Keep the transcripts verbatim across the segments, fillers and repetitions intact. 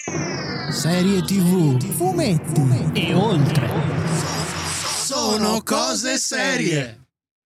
Serie tivù, fumetti e oltre. Sono cose serie.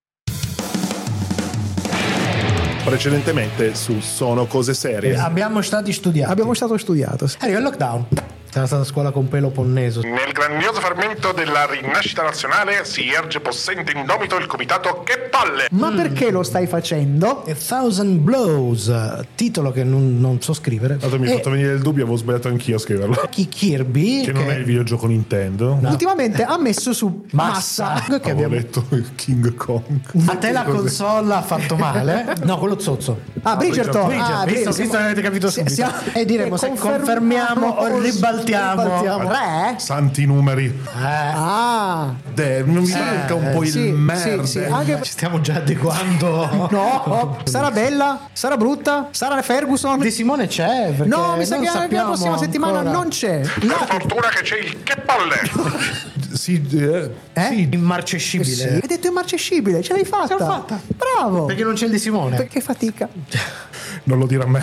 Precedentemente su Sono cose serie. Eh, abbiamo stati studiati. Abbiamo stato studiato. Arriva il lockdown. Sarà stata scuola con pelo ponneso. Nel grandioso fermento della rinascita nazionale si erge possente e indomito il comitato Che Palle! Ma mm. perché lo stai facendo? A Thousand Blows, titolo che non, non so scrivere. Tanto mi hai e fatto venire il dubbio, avevo sbagliato anch'io a scriverlo. Chi Kirby, Che, che non è il videogioco Nintendo. No. Ultimamente ha messo su Massa, Massa. che Avevo abbiamo... letto il King Kong. A te la console ha fatto male? No, quello zozzo. Ah, Bridgerton. Bridgerton. Ah, visto, Bridgerton. visto che avete capito subito. Siamo- E diremo se confermiamo o ribaltiamo. ribaltiamo. Re? Santi numeri. Eh, Ah, De, non mi manca un po' sì, il merda. sì, sì, anche ci stiamo già adeguando. no, sarà bella, sarà brutta, sarà Ferguson. De Simone c'è? Perché No, mi sa non che la sappiamo prossima settimana ancora. non c'è. Per La- fortuna che c'è il Che Palle! Sì, eh, Eh? Sì, immarcescibile. Sì, hai detto immarcescibile, ce l'hai fatta. Ce l'ho fatta. Bravo. Perché non c'è il De Simone. Perché fatica. non lo dire a me.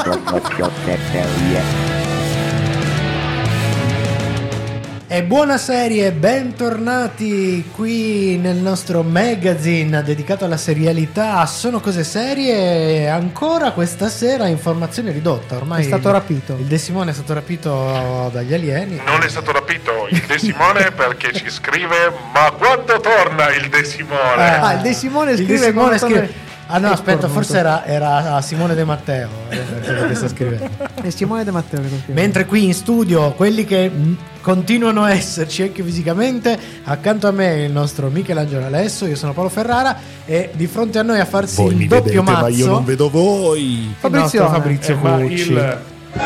E buona serie, bentornati qui nel nostro magazine dedicato alla serialità. Sono cose serie. Ancora questa sera informazione ridotta. Ormai È stato il, rapito. Il De Simone è stato rapito dagli alieni. Non è stato rapito il De Simone perché ci scrive: ma quando torna il De Simone? Ah, il De Simone Il De scrive Simone quando scrive- torna- Ah no, È aspetta, cornuto. forse era, era Simone De Matteo eh, quello che sta scrivendo. È Simone De Matteo che lo scrive. Mentre qui in studio quelli che mh, continuano a esserci anche fisicamente, accanto a me il nostro Michelangelo Alesso, io sono Paolo Ferrara e di fronte a noi a farsi Voi il mi doppio vedete, mazzo ma io non vedo voi. il nostro Fabrizio Eh, ma Cucci. il...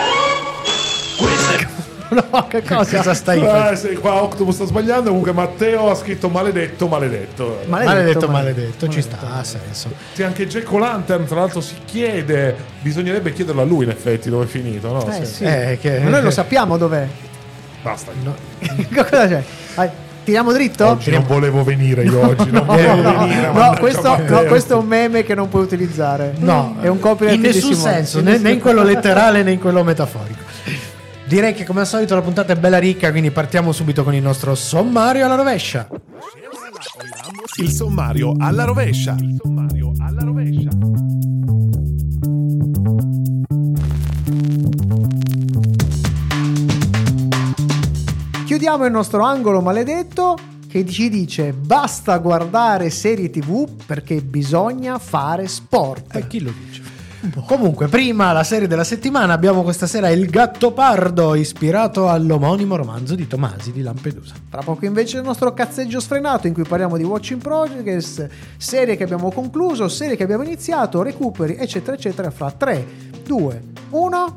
No, che cosa? Cosa stai Ah, facendo? sì, qua Octopus sta sbagliando. Comunque Matteo ha scritto maledetto, maledetto. Maledetto, Maledetto, maledetto, maledetto, ci sta, maledetto. ha senso. Sì, anche Jack O'Lantern, tra l'altro, si chiede. Bisognerebbe chiederlo a lui, in effetti, dove è finito, no? Eh, Sì. sì. Eh, che- Ma noi lo sappiamo dov'è. Basta. Cosa c'è? Vai, tiriamo dritto? Oggi non volevo venire io oggi. Non volevo venire. No, mannaggia questo, Matteo. no, questo è un meme che non puoi utilizzare. No, è un copyright in di nessun Simone. senso, né, né in quello letterale né in quello metaforico. Direi che come al solito la puntata è bella ricca, quindi partiamo subito con il nostro sommario alla rovescia. Il sommario alla rovescia. Il sommario alla rovescia. Chiudiamo il nostro angolo maledetto che ci dice basta guardare serie tivù perché bisogna fare sport. E chi lo dice? Comunque, prima la serie della settimana abbiamo questa sera Il Gattopardo, ispirato all'omonimo romanzo di Tomasi di Lampedusa. Tra poco invece il nostro cazzeggio sfrenato in cui parliamo di Watch in Progress, serie che abbiamo concluso, serie che abbiamo iniziato, recuperi eccetera eccetera fra tre, due, uno.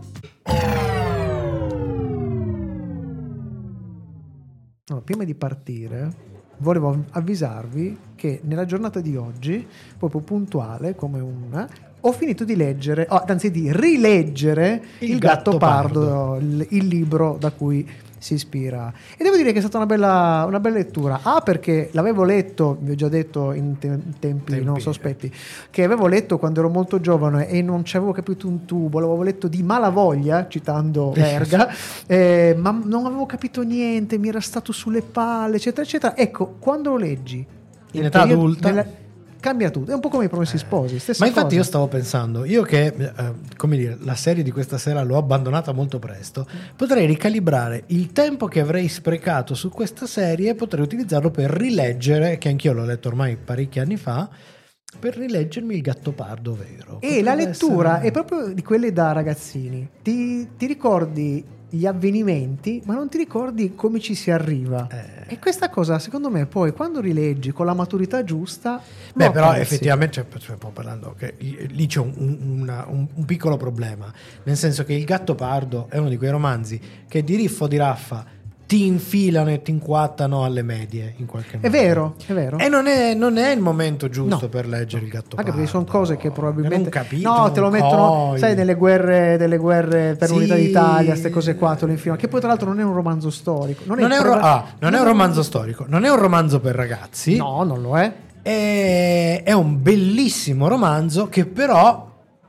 No, prima di partire volevo avvisarvi che nella giornata di oggi, proprio puntuale come un, ho finito di leggere, oh, anzi di rileggere Il Il Gattopardo, Gattopardo. il, il libro da cui si ispira. E devo dire che è stata una bella, una bella lettura. A, perché l'avevo letto, vi ho già detto in, te- in tempi, Tempi, non sospetti, che avevo letto quando ero molto giovane e non ci avevo capito un tubo, l'avevo letto di malavoglia, citando Verga, eh, ma non avevo capito niente, mi era stato sulle palle, eccetera, eccetera. Ecco, quando lo leggi In nel età periodo- adulta. nella- cambia tutto, è un po' come i Promessi Sposi, stessa Ma infatti cosa. io stavo pensando, io che eh, come dire, la serie di questa sera l'ho abbandonata molto presto, potrei ricalibrare il tempo che avrei sprecato su questa serie, potrei utilizzarlo per rileggere, che anch'io l'ho letto ormai parecchi anni fa, per rileggermi Il Gattopardo vero. E la Potrebbe lettura essere- è proprio di quelle da ragazzini. Ti, ti ricordi gli avvenimenti, ma non ti ricordi come ci si arriva. Eh. E questa cosa, secondo me, poi quando rileggi con la maturità giusta. Beh, lo però apprezzi. effettivamente cioè, cioè, sto parlando che lì c'è un, un- una- un- un piccolo problema, nel senso che Il Gattopardo è uno di quei romanzi che di riffo di raffa ti infilano e ti inquattano alle medie in qualche modo. È vero, è vero. E non è, non è il momento giusto No. per leggere Il Gattopardo. Anche perché sono cose che probabilmente non capisci, no, te lo non mettono, coi. sai, nelle guerre, delle guerre per Sì. l'unità d'Italia, queste cose qua, te lo infilano. Che poi tra l'altro non è un romanzo storico. Non è, Non è, un, ro- proba- ah, non è un romanzo storico, non è un romanzo per ragazzi. No, non lo è. È, è un bellissimo romanzo che però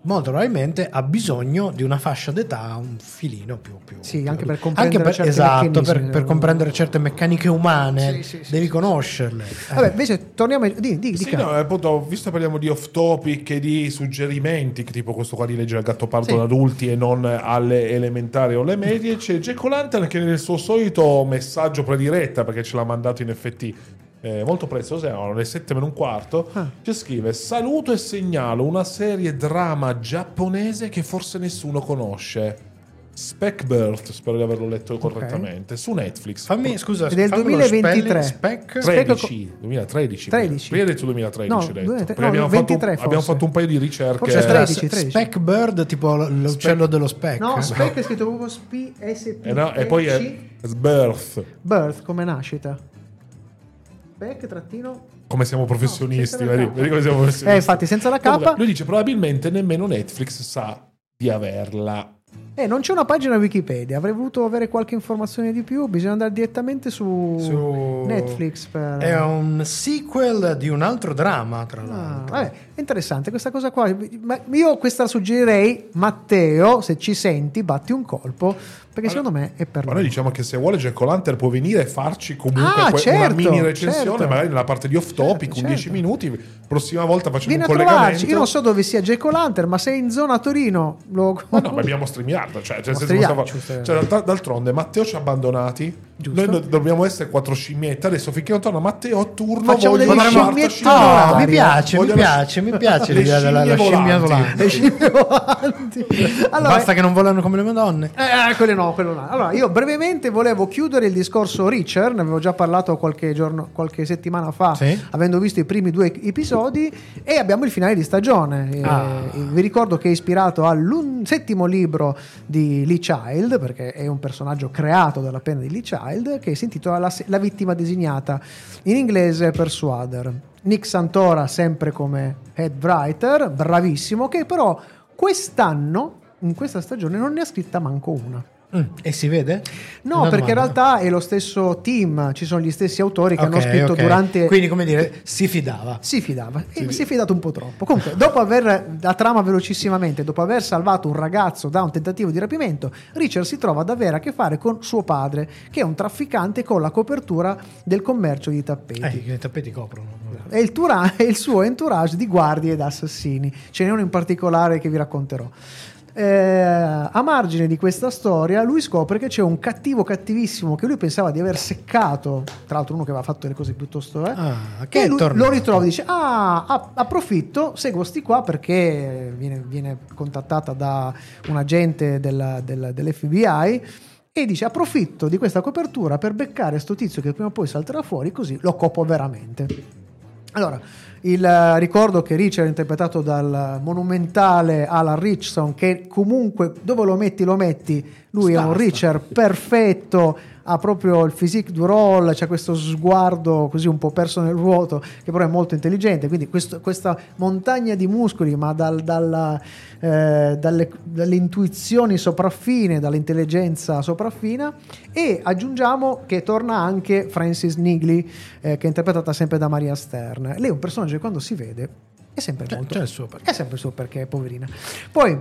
molto probabilmente ha bisogno di una fascia d'età un filino più, più sì, più, anche per comprendere anche per, certi esatto, per, meccanismi. per comprendere certe meccaniche umane, Sì, sì, sì, devi sì. conoscerle. Vabbè, invece torniamo di, di, di Sì, no, appunto, visto che parliamo di off topic e di suggerimenti, tipo questo qua di leggere il Gattopardo Sì. ad adulti e non alle elementari o alle medie, c'è Jack O'Lantern che nel suo solito messaggio prediretta, perché ce l'ha mandato in F T eh, molto presto, erano le sette meno un quarto, Ah. ci scrive: saluto e segnalo una serie drama giapponese che forse nessuno conosce, Speckbirth, spero di averlo letto correttamente, su Netflix. Fammi, scusa, È del fammelo duemilaventitré. spelling, Spec. tredici, duemilatredici. tredici. Prima hai detto duemilatredici, No, hai detto. duemilatredici, Perché no, abbiamo, ventitré fatto, abbiamo forse. fatto un paio di ricerche. Forse Eh, tredici, tredici. Speckbird, tipo l'uccello Spec- dello speck. No, Spec è scritto proprio S P eh no, e poi è Birth. Birth come nascita. Spec trattino. Come siamo professionisti, No, senza la vedi, K. vedi come siamo professionisti. Eh, infatti, senza la K. Comunque, lui dice probabilmente nemmeno Netflix sa di averla. Eh, non c'è una pagina Wikipedia, avrei voluto avere qualche informazione di più, bisogna andare direttamente su, Su- Netflix per... È un sequel di un altro dramma, tra Ah, l'altro. vabbè, è interessante questa cosa qua. Ma io questa suggerirei, Matteo, se ci senti, batti un colpo, perché Allora, secondo me è per Ma noi lui. diciamo che se vuole Jack O'Lantern può venire e farci comunque Ah, que- certo, una mini recensione, certo. magari nella parte di off topic, Certo, undici certo. minuti. Prossima volta facciamo Vieni a un trovarci, collegamento. io non so dove sia Jack O'Lantern, ma sei in zona Torino. Lo... Ma no, ma abbiamo streamato, cioè, cioè, nel senso, Streamato, possiamo- giusto. cioè, d'alt- d'altronde Matteo ci ha abbandonati. Giusto. Noi do- dobbiamo essere quattro scimmiette. Adesso finché non torna Matteo a turno, Facciamo voglio delle la quarta scimmiette scimmia. Oh, mi piace, mi Vogliamo- piace, mi piace Le l'idea della la scimmie scimmia volanti. volante. Le scimmie volanti. Allora, Basta che non volano come le madonne. Eh, quello no, quello no. Allora, io brevemente volevo chiudere il discorso Reacher, ne avevo già parlato qualche giorno, qualche settimana fa, Sì. avendo visto i primi due episodi, e abbiamo il finale di stagione. Eh, Ah. vi ricordo che è ispirato al settimo libro di Lee Child, perché è un personaggio creato dalla penna di Lee Child, che si intitola La, la vittima designata, in inglese Persuader. Nick Santora sempre come head writer, bravissimo, che però quest'anno, in questa stagione, non ne ha scritta manco una. Mm, e si vede? No, Una perché in domanda. realtà è lo stesso team, ci sono gli stessi autori che hanno Ok, scritto ok. durante... Quindi, come dire, si fidava. Si fidava, e si è fidato un po' troppo. Comunque, dopo aver, la trama velocissimamente, dopo aver salvato un ragazzo da un tentativo di rapimento, Richard si trova ad avere a che fare con suo padre, che è un trafficante con la copertura del commercio di tappeti. Eh, i tappeti coprono. E il, tura- e il suo entourage di guardie ed assassini. Ce n'è uno in particolare che vi racconterò. Eh, a margine di questa storia, lui scopre che c'è un cattivo cattivissimo che lui pensava di aver seccato, tra l'altro uno che aveva fatto delle cose piuttosto eh, Ah, che che è lui, tornato. lo ritrova e dice: ah, a- approfitto, seguo sti qua, perché viene, viene contattata da un agente della- della- dell'F B I e dice: approfitto di questa copertura per beccare sto tizio che prima o poi salterà fuori, così lo copo veramente. Allora, il eh, ricordo che Richard è interpretato dal monumentale Alan Ritchson, che comunque dove lo metti lo metti, lui Sta, è un sta. Richard perfetto, ha proprio il physique du role, c'ha questo sguardo così un po' perso nel vuoto, che però è molto intelligente, quindi questo- questa montagna di muscoli, ma dal- dalla, eh, dalle, dalle intuizioni sopraffine, dall'intelligenza sopraffina. E aggiungiamo che torna anche Frances Nigley, eh, che è interpretata sempre da Maria Stern. Lei è un personaggio che quando si vede è sempre C'è- molto c'è il suo perché. è sempre il suo perché, poverina. Poi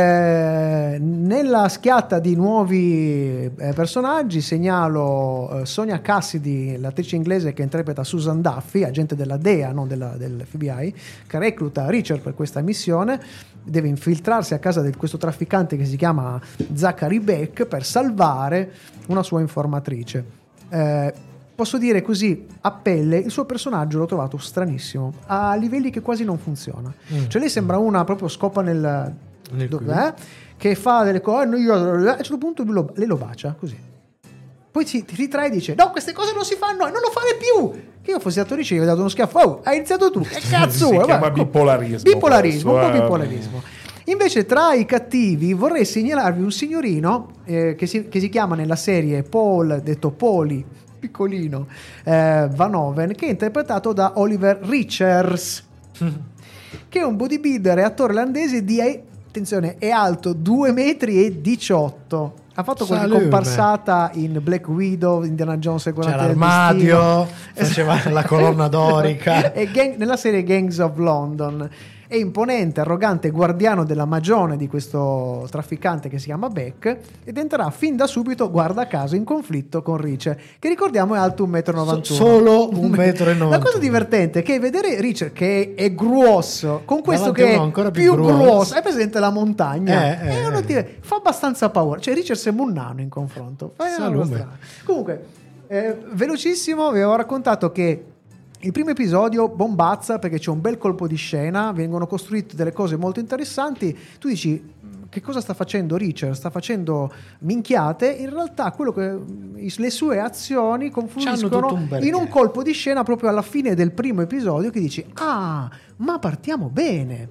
eh, nella schiatta di nuovi eh, personaggi segnalo eh, Sonia Cassidy, l'attrice inglese che interpreta Susan Duffy, agente della D E A, non della, dell'F B I, che recluta Richard per questa missione. Deve infiltrarsi a casa di questo trafficante che si chiama Zachary Beck per salvare una sua informatrice. Eh, Posso dire così, a pelle, il suo personaggio l'ho trovato stranissimo, a livelli che quasi non funziona. Mm. Cioè lei sembra una proprio scopa nel... Nel dove- culo. eh, che fa delle cose, "No, io-" a un certo punto lui lo- lei lo bacia, così. Poi si ti ritrae e dice: no, queste cose non si fanno e non lo fare più. Che io fossi attrice, gli ho dato uno schiaffo. Oh, hai iniziato tu. Che cazzo Si vuoi? chiama Vabbè, bipolarismo Bipolarismo, un questo, po' eh. bipolarismo. Invece tra i cattivi vorrei segnalarvi un signorino eh, che, si, che si chiama nella serie Paul, detto Poli, piccolino, eh, Van Oven, che è interpretato da Oliver Richards, che è un bodybuilder e attore olandese di, attenzione, è alto due metri e diciotto. Ha fatto qualche Salute. comparsata in Black Widow, Indiana Jones e C'era quaranta del l'armadio, destino. faceva la colonna dorica. E gang- nella serie Gangs of London. è imponente, arrogante guardiano della magione di questo trafficante che si chiama Beck, ed entrerà fin da subito, guarda caso, in conflitto con Reacher, che ricordiamo è alto un metro e novantuno. So, solo un metro e novantuno. La cosa divertente è che vedere Reacher che è gruosso con questo Davanti che è ancora più, più gruoso. gruoso, è presente la montagna, Eh, eh, e uno eh. ti- fa abbastanza paura. Cioè Reacher sembra un nano in confronto. Fa una Salume. cosa strana. Comunque, eh, velocissimo, vi avevo raccontato che il primo episodio bombazza perché c'è un bel colpo di scena, vengono costruite delle cose molto interessanti. Tu dici, che cosa sta facendo Reacher? Sta facendo minchiate. In realtà quello che le sue azioni C'hanno confluiscono tutto un perché. in un colpo di scena proprio alla fine del primo episodio, che dici, ah, ma partiamo bene.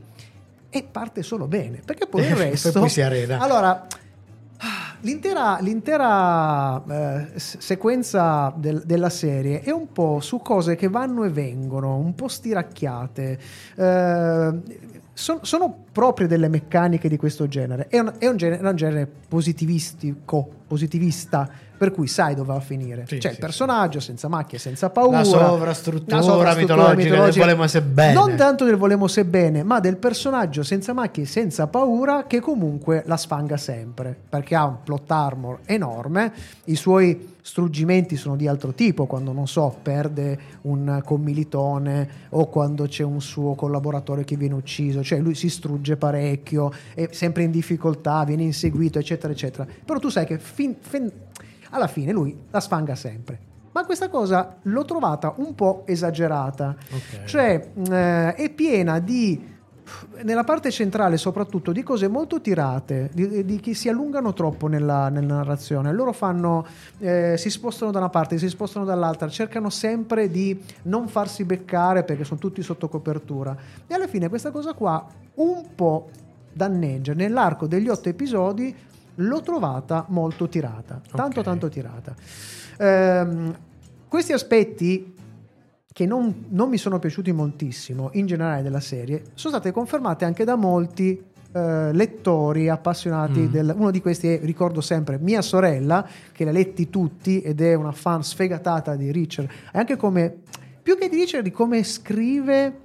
E parte solo bene, perché poi il E resto poi si arena. allora l'intera, l'intera eh, s- sequenza del- della serie è un po' su cose che vanno e vengono, un po' stiracchiate, eh, son- sono proprie delle meccaniche di questo genere. È un, è un genere, è un genere positivistico, positivista, per cui sai dove va a finire. Sì, C'è sì, il personaggio senza macchie, senza paura, La sovrastruttura, la sovrastruttura mitologica del volemo se bene. non tanto del volemo se bene, ma del personaggio senza macchie, senza paura, che comunque la sfanga sempre, perché ha un plot armor enorme. I suoi struggimenti sono di altro tipo, quando, non so, perde un commilitone o quando c'è un suo collaboratore che viene ucciso, cioè lui si strugge parecchio, è sempre in difficoltà, viene inseguito, eccetera eccetera. Però tu sai che fin, fin, alla fine lui la sfanga sempre. Ma questa cosa l'ho trovata un po' esagerata. Ok. Cioè eh, è piena di, nella parte centrale soprattutto, di cose molto tirate, di, di che si allungano troppo nella, nella narrazione. Loro fanno eh, si spostano da una parte, si spostano dall'altra, cercano sempre di non farsi beccare perché sono tutti sotto copertura, e alla fine questa cosa qua un po' danneggia. Nell'arco degli otto episodi l'ho trovata molto tirata, tanto Ok. tanto tirata. Ehm, questi aspetti che non, non mi sono piaciuti moltissimo in generale della serie sono state confermate anche da molti eh, lettori appassionati Mm. del, uno di questi è, ricordo sempre, mia sorella, che li ha letti tutti ed è una fan sfegatata di Reacher, e anche come, più che di Reacher, di come scrive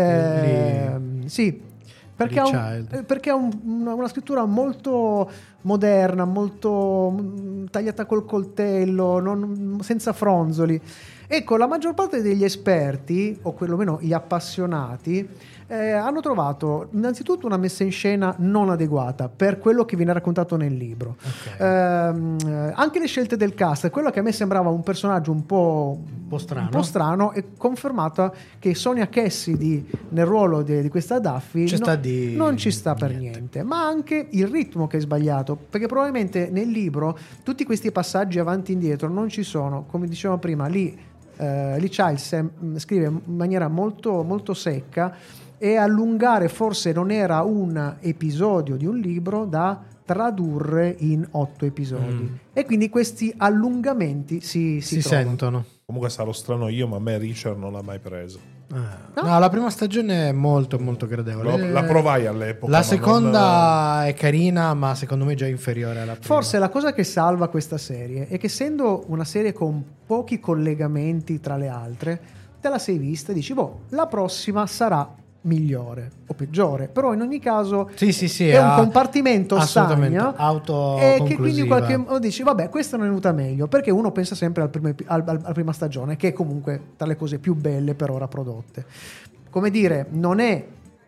eh, sì, perché ha, un, Child. eh, perché ha un- una, una scrittura molto moderna, molto mm, tagliata col coltello, non- senza fronzoli. Ecco, la maggior parte degli esperti, o perlomeno gli appassionati, eh, hanno trovato innanzitutto una messa in scena non adeguata per quello che viene raccontato nel libro. Ok. Ehm, eh, anche le scelte del cast, quello che a me sembrava un personaggio un po', Un po' strano. un po' strano, è confermata che Sonia Cassidy nel ruolo di, di questa Duffy Ci no- sta di- non ci sta per niente. niente, ma anche il ritmo che è sbagliato, perché probabilmente nel libro tutti questi passaggi avanti e indietro non ci sono, come dicevamo prima. Lì eh, Lee Childs eh, scrive in maniera molto, molto secca, e allungare forse non era un episodio di un libro da tradurre in otto episodi, Mm. e quindi questi allungamenti si, si, Si trovano. sentono. Comunque sarò strano io, ma a me Richard non l'ha mai preso. Ah. No, la prima stagione è molto molto gradevole. Lo- la provai all'epoca. La ma seconda non- è carina, ma secondo me è già inferiore alla prima. Forse la cosa che salva questa serie è che, essendo una serie con pochi collegamenti tra le altre, te la sei vista e dici, boh, la prossima sarà migliore o peggiore, però in ogni caso Sì, sì, sì, è un ha- compartimento assolutamente stagno, autoconclusiva. e che quindi in qualche modo dici, vabbè, questa non è venuta meglio, perché uno pensa sempre al primo epi- al- al- alla prima stagione, che è comunque tra le cose più belle per ora prodotte. Come dire, non è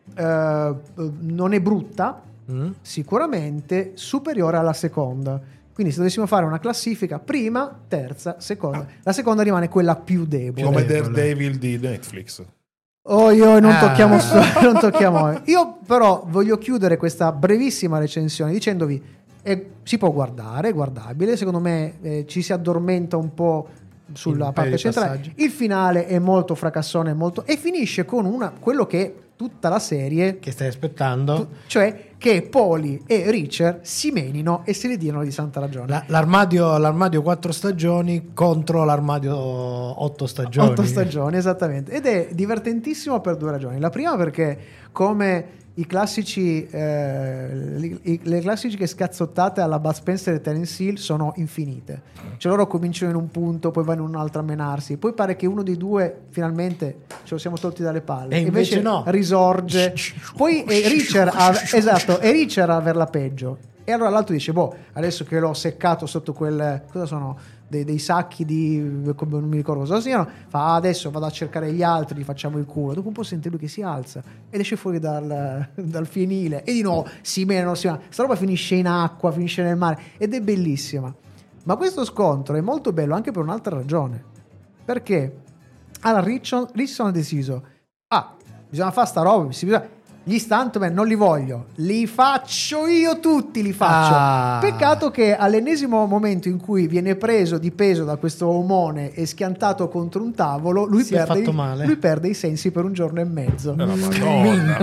eh, non è brutta, Mm? sicuramente superiore alla seconda. Quindi se dovessimo fare una classifica, prima, terza, seconda, la seconda rimane quella più debole. Come Debole. Daredevil di Netflix. Oh, io non Ah. tocchiamo non tocchiamo. Io però voglio chiudere questa brevissima recensione dicendovi, eh, si può guardare, è guardabile, secondo me eh, ci si addormenta un po' sulla In parte per i centrale. passaggi. Il finale è molto fracassone, molto, e finisce con una, quello che è tutta la serie, Che stai aspettando? tu- cioè che Poli e Reacher si menino e se ne diano di santa ragione. La- l'armadio, l'armadio quattro stagioni contro l'armadio otto stagioni. Otto stagioni, esattamente. Ed è divertentissimo per due ragioni. La prima perché, come i classici eh, li, i, le classiche scazzottate alla Bud Spencer e Terence Hill sono infinite. Cioè loro cominciano in un punto, poi vanno in un altro a menarsi, poi pare che uno dei due finalmente ce lo siamo tolti dalle palle e invece, invece no, risorge. Poi è Richard a, esatto, è Richard a averla peggio, e allora l'altro dice boh, adesso che l'ho seccato sotto quel, cosa sono, dei, dei sacchi di, non mi ricordo cosa siano, fa adesso vado a cercare gli altri, gli facciamo il culo. Dopo un po' sente lui che si alza ed esce fuori dal, dal fienile e di nuovo si menano, si menano. Sta roba finisce in acqua, finisce nel mare ed è bellissima. Ma questo scontro è molto bello anche per un'altra ragione, perché allora Richardson, Richardson ha deciso ah, bisogna fare sta roba, bisogna, gli stuntman non li voglio, li faccio io tutti, li faccio. Ah. Peccato che all'ennesimo momento in cui viene preso di peso da questo omone e schiantato contro un tavolo, lui, Si è perde, fatto i, male. lui perde i sensi per un giorno e mezzo. Eh, Madonna.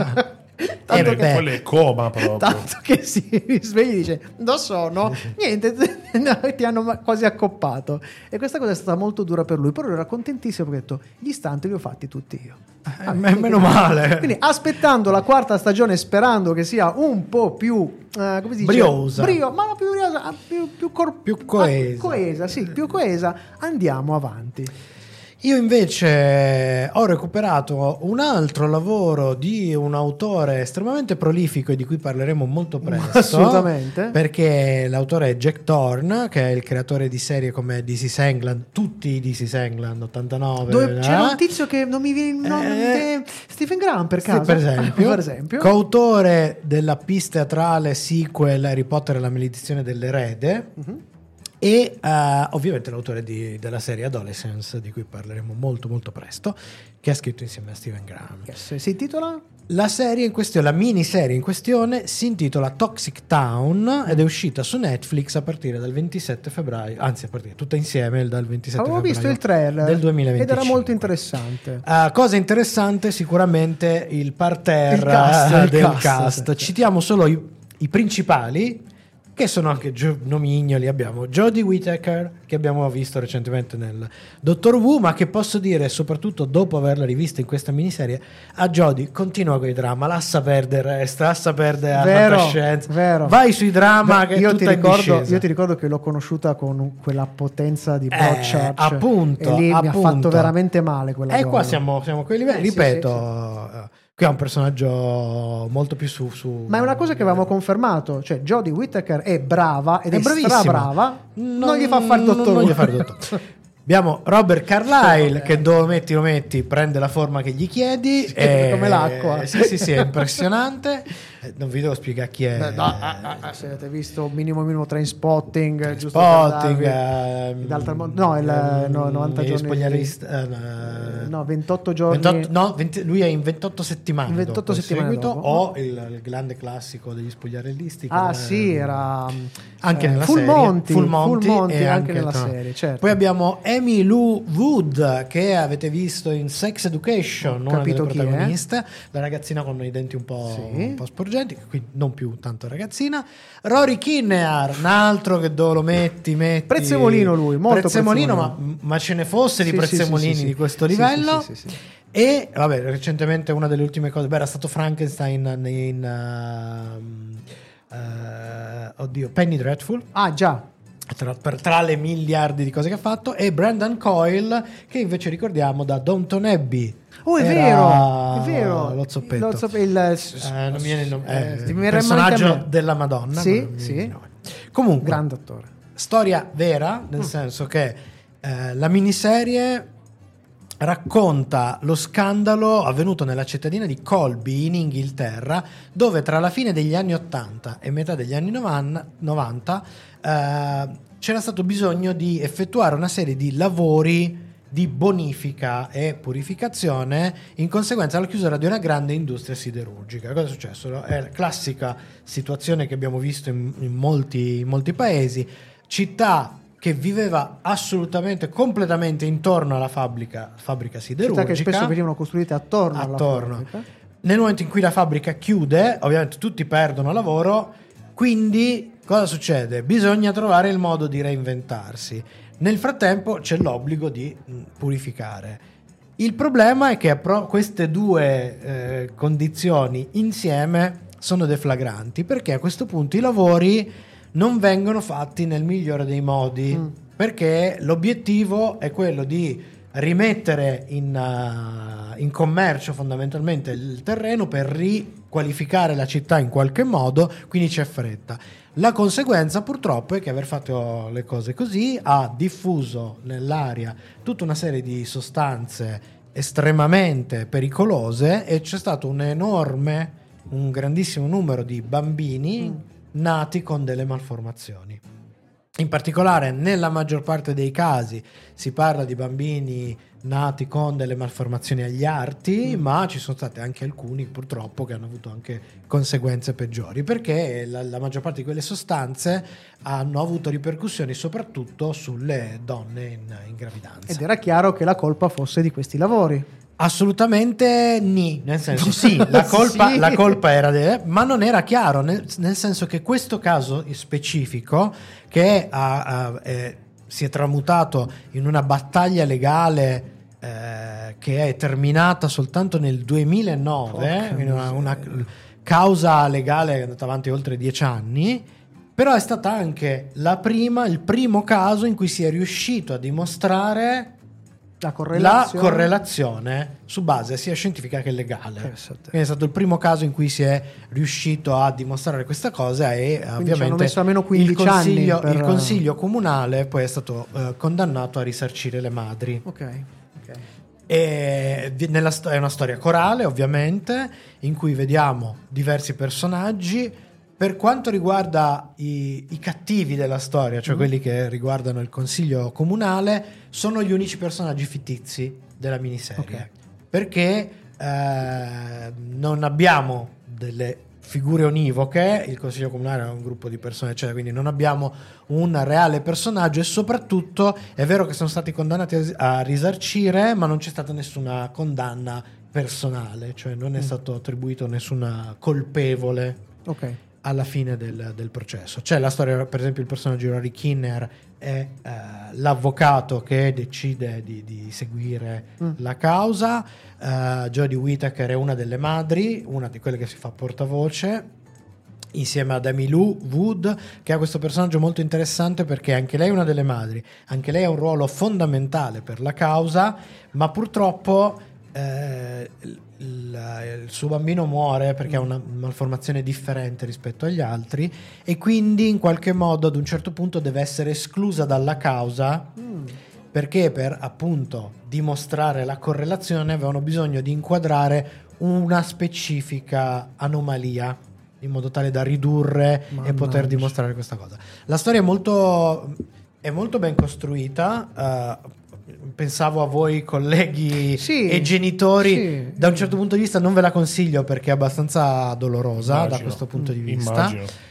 Tanto Eh, che- quello è coma proprio. Tanto che si sveglia e dice non sono niente, no, ti hanno ma- quasi accoppato, e questa cosa è stata molto dura per lui, però lui era contentissimo perché ha detto gli stunt li ho fatti tutti io. Eh, meno male. Quindi aspettando la quarta stagione, sperando che sia un po' più eh, come si dice? Briosa. Brio, ma più briosa, più, più, cor- Più coesa. ah, coesa, sì, più coesa. Andiamo avanti. Io invece ho recuperato un altro lavoro di un autore estremamente prolifico e di cui parleremo molto presto. Assolutamente. Perché l'autore è Jack Thorne, che è il creatore di serie come This Is England, tutti i This Is England, ottantanove. Dove eh? c'era un tizio che non mi viene il nome, Eh, Stephen Graham per Sì, caso. per esempio, per esempio. coautore della piece teatrale sequel Harry Potter e la maledizione dell'erede. Mhm. E uh, ovviamente l'autore di, della serie Adolescence, di cui parleremo molto molto presto, che ha scritto insieme a Stephen Graham. Yes. Si intitola? La serie in questione, la miniserie in questione, si intitola Toxic Town ed è uscita su Netflix a partire dal ventisette febbraio, anzi a partire tutta insieme dal ventisette Avevo febbraio visto il trailer del duemilaventicinque. ed era molto interessante. Uh, cosa interessante sicuramente il parterre Il cast, il del cast, cast. sì, sì. Citiamo solo i, i principali, che sono anche gio- nomignoli. Abbiamo Jodie Whittaker, che abbiamo visto recentemente nel Doctor Who, ma che posso dire, soprattutto dopo averla rivista in questa miniserie, a Jodie continua con i drama, lascia perdere, resta, lascia perdere la Vero, fantascienza, vero. vai sui drama. Beh, che è io, ti tutta in ricordo, discesa. io ti ricordo che l'ho conosciuta con un- quella potenza di Eh, Broadchurch, appunto, e lì mi ha appunto. fatto veramente male quella E donna. qua siamo, siamo a quei livelli, Eh, sì, ripeto, sì, eh, qui è un personaggio molto più su, su Ma è una cosa che avevamo confermato, cioè Jodie Whittaker è brava ed È è, bravissima. stra brava, non, gli fa fare il dottor non Who. gli fa il dottor. Abbiamo Robert Carlyle che dove lo metti lo metti prende la forma che gli chiedi, Sì, come l'acqua. Sì, sì, sì, è impressionante. Eh, non vi devo spiegare chi è. Beh, no, ah, ah, ah, se avete visto minimo minimo Trainspotting, giusto Spotting, per darvi- ehm, d'altra mo- no, il, ehm, no, novanta gli giorni spogliarellist- eh, no, ventotto giorni ventotto no, venti lui è in ventotto settimane In ventotto dopo il settimane seguito, dopo. o il, il grande classico degli spogliarellisti che Ah era- sì, era anche eh, nella Full serie Monty, Full Monty, Full Monty e anche nella tra- serie, certo. Poi abbiamo Amy Lou Wood, che avete visto in Sex Education, Ho una capito delle chi è. protagoniste, la ragazzina con i denti un po', Sì. un po' sporgenti, quindi non più tanto ragazzina. Rory Kinnear, un altro che dove lo metti, metti Prezzemolino lui, molto prezzemolino, prezzemolino. ma, ma ce ne fosse di Sì, sì, prezzemolini sì, sì, di sì. questo Sì, livello. sì, sì, sì, sì. E vabbè, recentemente una delle ultime cose, beh, era stato Frankenstein in ehm, eh, oddio, Penny Dreadful. Ah già, Tra, per- tra le miliardi di cose che ha fatto, e Brandon Coyle, che invece ricordiamo da Downton Abbey. oh è Era vero, è vero, lo zoppetto. Lo zopp- il, Eh, non mi viene il nome, eh, eh, mi il viene in mente a personaggio me. della Madonna. Sì, ma non mi sì. viene il nome. Comunque, grande attore. storia vera, Mm. nel senso che eh, la miniserie racconta lo scandalo avvenuto nella cittadina di Colby in Inghilterra, dove tra la fine degli anni ottanta e metà degli anni novanta eh, c'era stato bisogno di effettuare una serie di lavori di bonifica e purificazione in conseguenza della chiusura di una grande industria siderurgica. Cosa è successo? È la classica situazione che abbiamo visto in, in molti, in molti paesi, città che viveva assolutamente, completamente intorno alla fabbrica, fabbrica siderurgica. Città che spesso venivano costruite attorno, attorno. alla fabbrica. Nel momento in cui la fabbrica chiude, ovviamente tutti perdono lavoro, quindi cosa succede? Bisogna trovare il modo di reinventarsi. Nel frattempo c'è l'obbligo di mh, purificare. Il problema è che pro- queste due eh, condizioni insieme sono deflagranti, perché a questo punto i lavori non vengono fatti nel migliore dei modi, mm. perché l'obiettivo è quello di rimettere in, uh, in commercio fondamentalmente il terreno per riqualificare la città in qualche modo, quindi c'è fretta. La conseguenza purtroppo è che aver fatto le cose così ha diffuso nell'aria tutta una serie di sostanze estremamente pericolose e c'è stato un enorme, un grandissimo numero di bambini mm. nati con delle malformazioni. In particolare, nella maggior parte dei casi si parla di bambini nati con delle malformazioni agli arti, mm. ma ci sono stati anche alcuni purtroppo che hanno avuto anche conseguenze peggiori, perché la, la maggior parte di quelle sostanze hanno avuto ripercussioni soprattutto sulle donne in, in gravidanza. Ed era chiaro che la colpa fosse di questi lavori. Assolutamente ni, nel senso sì, la colpa, sì. la colpa era de, ma non era chiaro, nel, nel senso che questo caso specifico che ha, ha, eh, si è tramutato in una battaglia legale eh, che è terminata soltanto nel duemilanove, una, una causa legale che è andata avanti oltre dieci anni, però è stata anche la prima, il primo caso in cui si è riuscito a dimostrare La correlazione. la correlazione su base sia scientifica che legale. Quindi è stato il primo caso in cui si è riuscito a dimostrare questa cosa e quindi ovviamente messo almeno quindici il, consiglio, anni per... il consiglio comunale poi è stato uh, condannato a risarcire le madri. Ok, ok. E nella, è una storia corale ovviamente in cui vediamo diversi personaggi. Per quanto riguarda i, i cattivi della storia, cioè mm. quelli che riguardano il consiglio comunale, sono gli unici personaggi fittizi della miniserie. Okay. Perché eh, non abbiamo delle figure univoche, il consiglio comunale è un gruppo di persone, eccetera, quindi non abbiamo un reale personaggio e soprattutto è vero che sono stati condannati a, a risarcire, ma non c'è stata nessuna condanna personale, cioè non è mm. stato attribuito nessuna colpevole. Ok. Alla fine del, del processo. C'è la storia, per esempio il personaggio di Rory Kinnear è eh, l'avvocato che decide di, di seguire mm. la causa, uh, Jodie Whittaker è una delle madri, una di quelle che si fa portavoce, insieme ad Emmylou Wood, che ha questo personaggio molto interessante perché anche lei è una delle madri, anche lei ha un ruolo fondamentale per la causa, ma purtroppo eh, Il, il suo bambino muore perché ha una malformazione differente rispetto agli altri e quindi in qualche modo ad un certo punto deve essere esclusa dalla causa mm. perché per appunto dimostrare la correlazione avevano bisogno di inquadrare una specifica anomalia in modo tale da ridurre Mannaggia. e poter dimostrare questa cosa. La storia è molto è molto ben costruita. uh, Pensavo a voi colleghi sì, e genitori, sì. Da un certo punto di vista non ve la consiglio perché è abbastanza dolorosa. Immagino. Da questo punto di vista.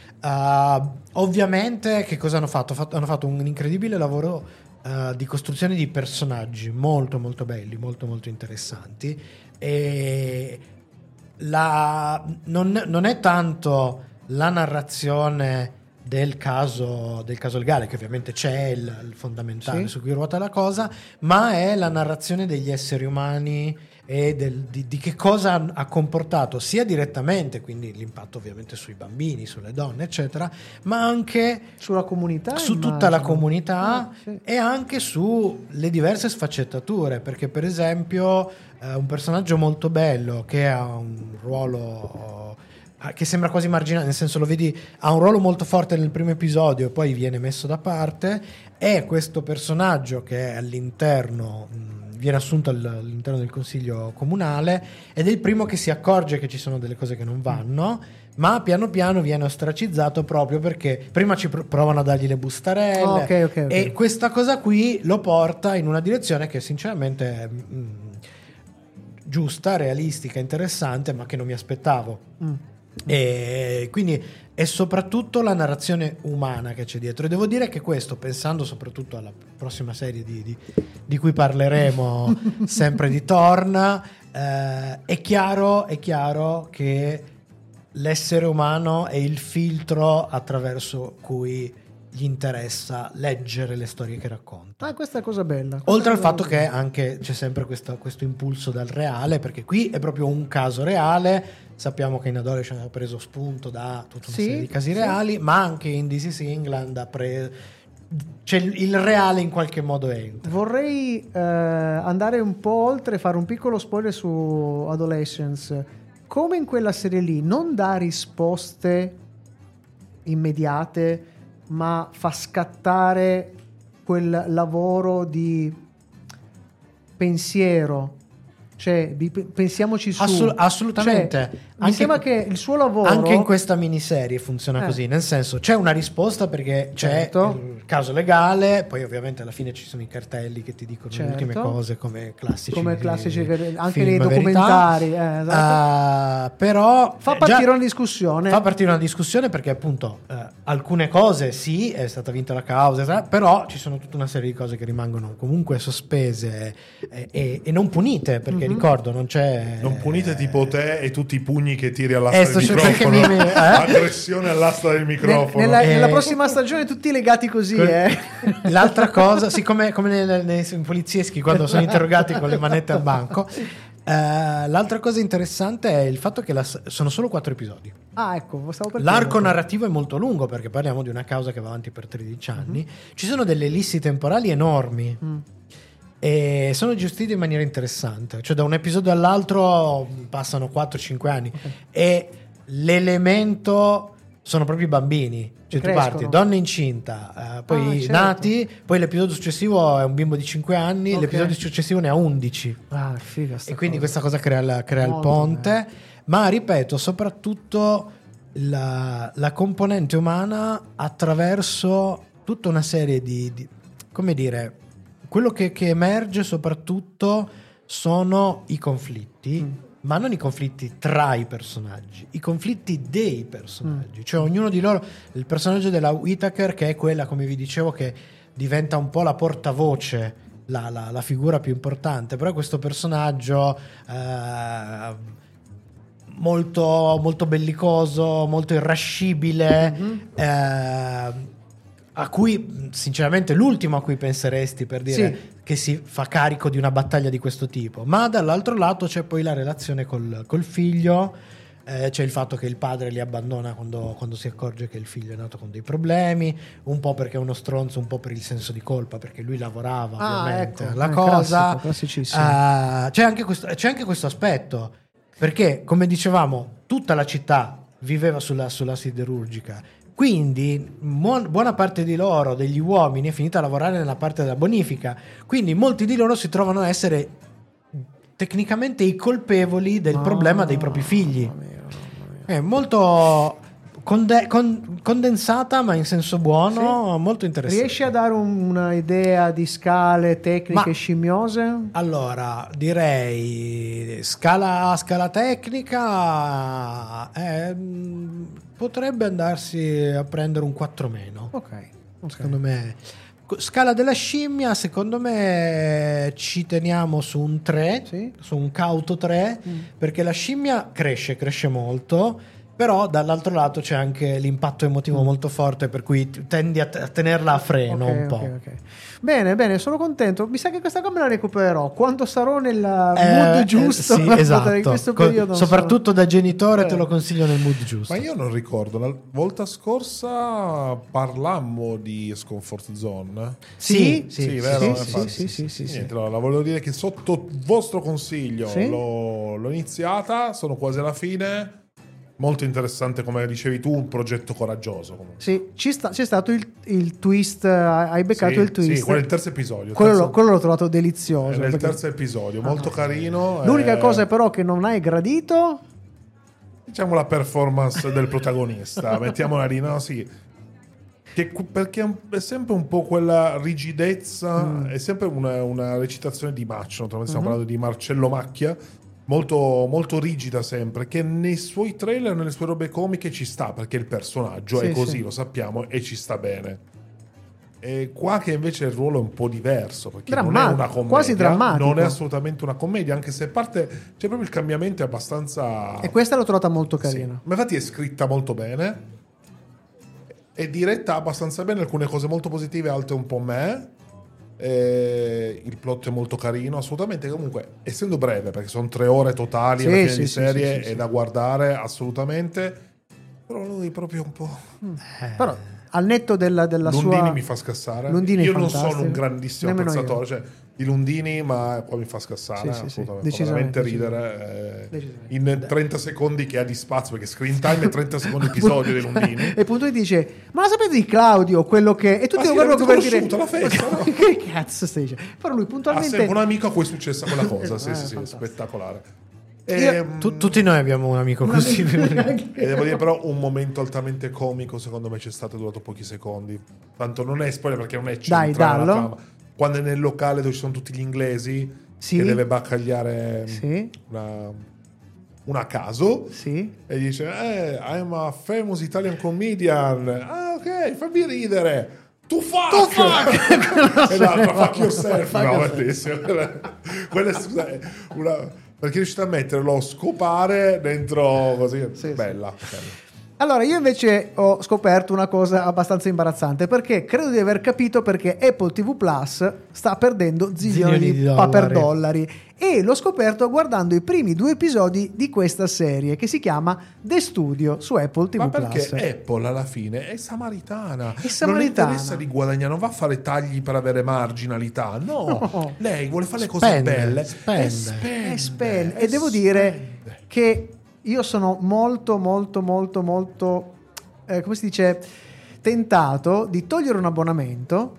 Uh, ovviamente che cosa hanno fatto? Fatto, hanno fatto un incredibile lavoro uh, di costruzione di personaggi molto molto belli, molto molto interessanti e la, non, non è tanto la narrazione del caso del caso legale, che ovviamente c'è il, il fondamentale sì. su cui ruota la cosa, ma è la narrazione degli esseri umani e del, di, di che cosa ha comportato sia direttamente, quindi l'impatto ovviamente sui bambini, sulle donne eccetera, ma anche sulla comunità, su immagino. tutta la comunità oh, sì. e anche sulle diverse sfaccettature, perché per esempio eh, un personaggio molto bello che ha un ruolo che sembra quasi marginale, nel senso lo vedi, ha un ruolo molto forte nel primo episodio e poi viene messo da parte, è questo personaggio che è all'interno mh, viene assunto all'interno del consiglio comunale ed è il primo che si accorge che ci sono delle cose che non vanno, ma piano piano viene ostracizzato proprio perché prima ci pr- provano a dargli le bustarelle oh, okay, okay, okay. e questa cosa qui lo porta in una direzione che sinceramente è mh, giusta, realistica, interessante, ma che non mi aspettavo. Mm. E quindi è soprattutto la narrazione umana che c'è dietro e devo dire che questo, pensando soprattutto alla prossima serie di, di, di cui parleremo sempre di Thorn, eh, è chiaro è chiaro che l'essere umano è il filtro attraverso cui gli interessa leggere le storie che racconta. Ah, questa è cosa bella. Questa Oltre è al cosa fatto bella. che anche c'è sempre questo, questo impulso dal reale, perché qui è proprio un caso reale. Sappiamo che in Adolescent ha preso spunto da tutta una Sì, serie di casi sì. reali, ma anche in This Is England ha preso, c'è il, il reale in qualche modo entra. Vorrei eh, andare un po' oltre, fare un piccolo spoiler su Adolescence. Come in quella serie lì, non dà risposte immediate, ma fa scattare quel lavoro di pensiero. Cioè, di- pensiamoci su. Assul- assolutamente. Cioè, mi Anche- sembra che il suo lavoro Anche in questa miniserie funziona Eh. così, nel senso c'è una risposta perché c'è Certo. il caso legale, poi ovviamente alla fine ci sono i cartelli che ti dicono Certo. le ultime cose come classici, come classici anche film nei verità. documentari, eh, esatto. Ah, però Fa eh, partire già- una discussione. fa partire una discussione perché appunto eh, alcune cose sì, è stata vinta la causa, eccetera, però ci sono tutta una serie di cose che rimangono comunque sospese eh, e, e non punite, perché ricordo non c'è Non punite tipo te e tutti i pugni che tiri all'asta Eh, del sto cercando microfono. che mi- eh? Aggressione all'asta del Ne- microfono. nella, Eh, nella prossima stagione tutti legati così, eh. L'altra cosa, siccome come nei, nei polizieschi quando sono interrogati con le manette al banco, eh, l'altra cosa interessante è il fatto che la, sono solo quattro episodi. Ah, ecco, stavo per L'arco chiederlo. narrativo è molto lungo perché parliamo di una causa che va avanti per tredici anni. Ci sono delle ellissi temporali enormi. Mm. E sono gestiti in maniera interessante, cioè da un episodio all'altro passano quattro cinque anni e l'elemento sono proprio i bambini, cioè tu Crescono. parti donna incinta, eh, poi Ah, certo. nati, poi l'episodio successivo è un bimbo di cinque anni, Ok. l'episodio successivo ne ha undici Ah, figa sta e quindi cosa. questa cosa crea, la- crea il Molto ponte, bene. ma ripeto soprattutto la, la componente umana attraverso tutta una serie di, di come dire, quello che, che emerge soprattutto sono i conflitti, Mm. ma non i conflitti tra i personaggi, i conflitti dei personaggi, Mm. cioè ognuno di loro, il personaggio della Whittaker che è quella, come vi dicevo, che diventa un po' la portavoce, la, la- la figura più importante, però è questo personaggio eh, molto, molto bellicoso, molto irascibile, Mm-hmm. eh, a cui sinceramente l'ultimo a cui penseresti per dire Sì. che si fa carico di una battaglia di questo tipo, ma dall'altro lato c'è poi la relazione col, col figlio, eh, c'è il fatto che il padre li abbandona quando, quando si accorge che il figlio è nato con dei problemi, un po' perché è uno stronzo, un po' per il senso di colpa, perché lui lavorava Ah, ovviamente ecco, la eh, cosa. classico, classicissimo. Ah, c'è, anche questo, c'è anche questo aspetto, perché come dicevamo tutta la città viveva sulla, sulla siderurgica, quindi mo- buona parte di loro, degli uomini, è finita a lavorare nella parte della bonifica, quindi molti di loro si trovano a essere tecnicamente i colpevoli del problema dei propri figli. È molto conde- con- condensata, ma in senso buono, molto interessante. Riesci a dare un- un'idea di scale, tecniche, Ma- scimmiose? Allora, direi scala, scala tecnica ehm, potrebbe andarsi a prendere un quattro meno. Ok, ok. Secondo me. Scala della scimmia, secondo me ci teniamo su un tre, Sì? su un cauto tre, Mm. perché la scimmia cresce, cresce molto, però dall'altro lato c'è anche l'impatto emotivo molto forte, per cui t- tendi a, t- a tenerla a freno Ok, un po'. ok, ok. Bene, bene, sono contento. Mi sa che questa qua me la recupererò quando sarò nel Eh, mood eh, giusto. sì, per esatto. poter- in questo Co- periodo non soprattutto da genitore Eh. te lo consiglio nel mood giusto. Ma io non ricordo, la volta scorsa parlammo di Scomfort Zone. Sì, Sì, sì, vero? sì, Infatti, sì, sì, sì, sì, Niente, no, la volevo dire che sotto vostro consiglio Sì? l'ho, l'ho iniziata, sono quasi alla fine. Molto interessante, come dicevi tu, un progetto coraggioso. comunque. Sì, ci sta- c'è stato il, il twist, eh, hai beccato Sì, il twist. Sì, quello è il terzo episodio. il Quello, terzo- l'ho- quello l'ho trovato delizioso. è nel perché- terzo episodio, molto carino. L'unica eh, cosa però che non hai gradito, diciamo la performance del protagonista, mettiamola lì, no? Sì. Che, perché è un- è sempre un po' quella rigidezza, è sempre una, una recitazione di Macchio, naturalmente stiamo parlando di Marcello Macchia, molto, molto rigida sempre, che nei suoi trailer, nelle sue robe comiche ci sta, perché il personaggio Sì, è così, sì. lo sappiamo, e ci sta bene. E qua che invece il ruolo è un po' diverso, perché non è Drammatico, una commedia, quasi drammatico. non è assolutamente una commedia, anche se parte c'è proprio il cambiamento è abbastanza... e questa l'ho trovata molto Sì. carina. Ma infatti è scritta molto bene. è diretta abbastanza bene, alcune cose molto positive, altre un po' me. Eh, il plot è molto carino, assolutamente. Comunque, essendo breve, perché sono tre ore totali Sì, alla fine sì, di sì, serie, sì, sì, è sì. da guardare assolutamente. Però lui proprio un po'. Però al netto della, della Lundini sua... mi fa scassare. Lundini è Io non fantastico. sono un grandissimo Nemmeno io. apprezzatore, cioè, di Lundini, ma qua mi fa scassare. Sì, sì, sì. assolutamente. Fa Decisamente, veramente ridere. eh, Decisamente. in trenta secondi che ha di spazio, perché screen time è trenta secondi episodio di Lundini. E punto dice: ma lo sapete di Claudio, quello che... E tutti Ah, lo sì, guardano l'avete come dire... conosciuto alla festa, no? Che cazzo stai dicendo? Però lui Ha puntualmente... sempre un amico a cui è successa quella cosa. Sì, Eh, sì, sì, fantastico. spettacolare. Io- Ehm, Tu- tutti noi abbiamo un amico così. E devo dire però un momento altamente comico secondo me c'è stato, è durato pochi secondi. Tanto non è spoiler perché non è Dai, centrale la dallo. trama. Quando è nel locale dove ci sono tutti gli inglesi Sì. che deve baccagliare Sì. una, una a caso Sì. e dice eh, I'm a famous Italian comedian. Ah ok, fammi ridere. Tu fuck! Tu fuck! E l'altra fuck yourself. Fuck No, yourself. bellissimo. Quella, quella è scusa, è una... Perché è riuscito a metterlo scopare dentro così. Sì, bella, bella. Allora, io invece ho scoperto una cosa abbastanza imbarazzante, perché credo di aver capito perché Apple T V Plus sta perdendo zilioni Zilioni di di paper dollari. dollari, e l'ho scoperto guardando i primi due episodi di questa serie che si chiama The Studio su Apple T V Ma perché Plus. Apple alla fine è samaritana. È samaritana. Non le interessa di guadagnare, non va a fare tagli per avere marginalità. No, No. lei vuole fare le cose Spende, belle spende. e spende. E spende. e E devo dire spende. che io sono molto molto molto molto eh, come si dice, tentato di togliere un abbonamento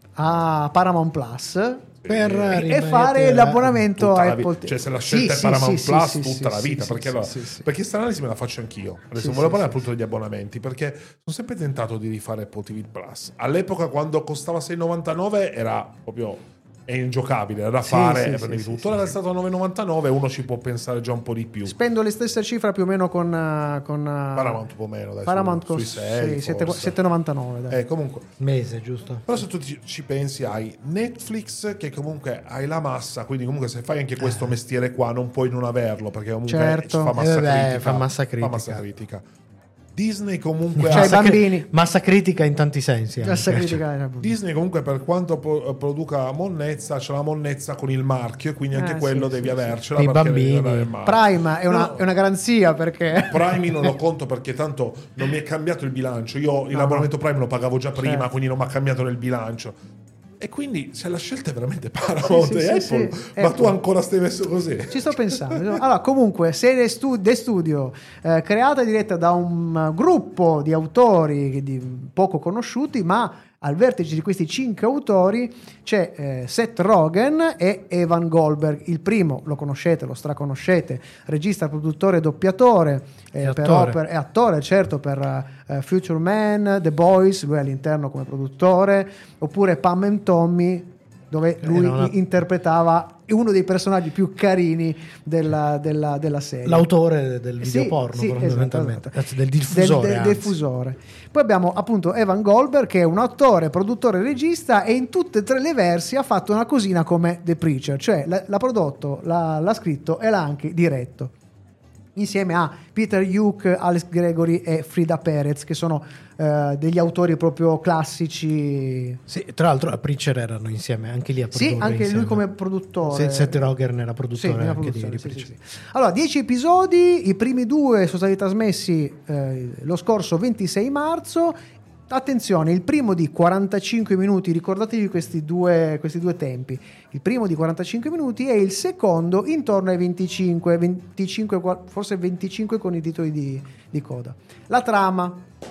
a Paramount Plus Per e rimanere- fare l'abbonamento Tutta a la Apple vita. T V. Cioè, se la Sì, scelta sì, è Paramount sì, Plus sì, tutta sì, la sì, vita. sì, perché sì, allora, sì, sì. perché questa analisi me la faccio anch'io. Adesso Sì, non sì, volevo parlare sì, appunto degli abbonamenti, perché sono sempre tentato di rifare Apple T V Plus. All'epoca, quando costava sei e novantanove, era proprio è ingiocabile, era da Sì, fare sì, e sì, prendevi sì, tutto. sì, Ora è sì. stato a nove e novantanove, uno ci può pensare già un po' di più. Spendo le stesse cifre più o meno con, uh, con uh, Paramount un po' meno, dai, Paramount su- con sui sei, sette forse. e novantanove, dai. Eh, comunque, Mese, giusto? però se tu ci, ci pensi, hai Netflix, che comunque hai la massa, quindi comunque se fai anche questo mestiere qua non puoi non averlo, perché comunque Certo. fa massa Eh, vabbè, critica. fa massa critica. Fa massa critica. Disney comunque Cioè, ha- i bambini. Massa critica in tanti sensi. anche. Massa critica, eh, appunto. Disney comunque, per quanto po- produca monnezza, c'è la monnezza con il marchio, e quindi anche Ah, quello sì, devi sì, avercela sì. I perché devi bambini. avere il marchio. Prime è una, No. è una garanzia, perché Prime non lo conto perché tanto non mi è cambiato il bilancio. Io l'abbonamento Prime lo pagavo già prima, Certo. quindi non mi ha cambiato nel bilancio. E quindi se la scelta è veramente Paramount Sì, sì, e sì, Apple, sì. ma Apple. tu ancora stai messo così. ci sto pensando. Allora, comunque, serie stu- The Studio, eh, creata e diretta da un uh, gruppo di autori che di- poco conosciuti, ma al vertice di questi cinque autori c'è eh, Seth Rogen e Evan Goldberg. Il primo lo conoscete, lo straconoscete, regista, produttore, doppiatore, eh, E per attore. opere- e attore, certo, per eh, Future Man, The Boys, lui all'interno come produttore, oppure Pam and Tommy, dove lui Era una- interpretava uno dei personaggi più carini della, della, della serie. L'autore del video Sì, porno, sì, fondamentalmente. esatto, esatto. Anzi, del diffusore. Del, del anzi. diffusore. Poi abbiamo appunto Evan Goldberg, che è un attore, produttore e regista, e in tutte e tre le versi ha fatto una cosina come The Preacher, cioè l'ha, l'ha prodotto, l'ha, l'ha scritto e l'ha anche diretto, insieme a Peter Hook, Alex Gregory e Frida Perez, che sono eh, degli autori proprio classici. Sì, tra l'altro a Preacher erano insieme, anche lì a Sì, produrre anche insieme. lui come produttore. Sì, Seth Rogen era Sì, produttore nella anche di, produzione, di sì, Preacher. sì, sì. Allora, dieci episodi, i primi due sono stati trasmessi eh, lo scorso ventisei marzo. Attenzione, il primo di quarantacinque minuti, ricordatevi questi due, questi due tempi. Il primo di quarantacinque minuti e il secondo intorno ai venticinque, venticinque, forse venticinque con i titoli di, di coda. La trama,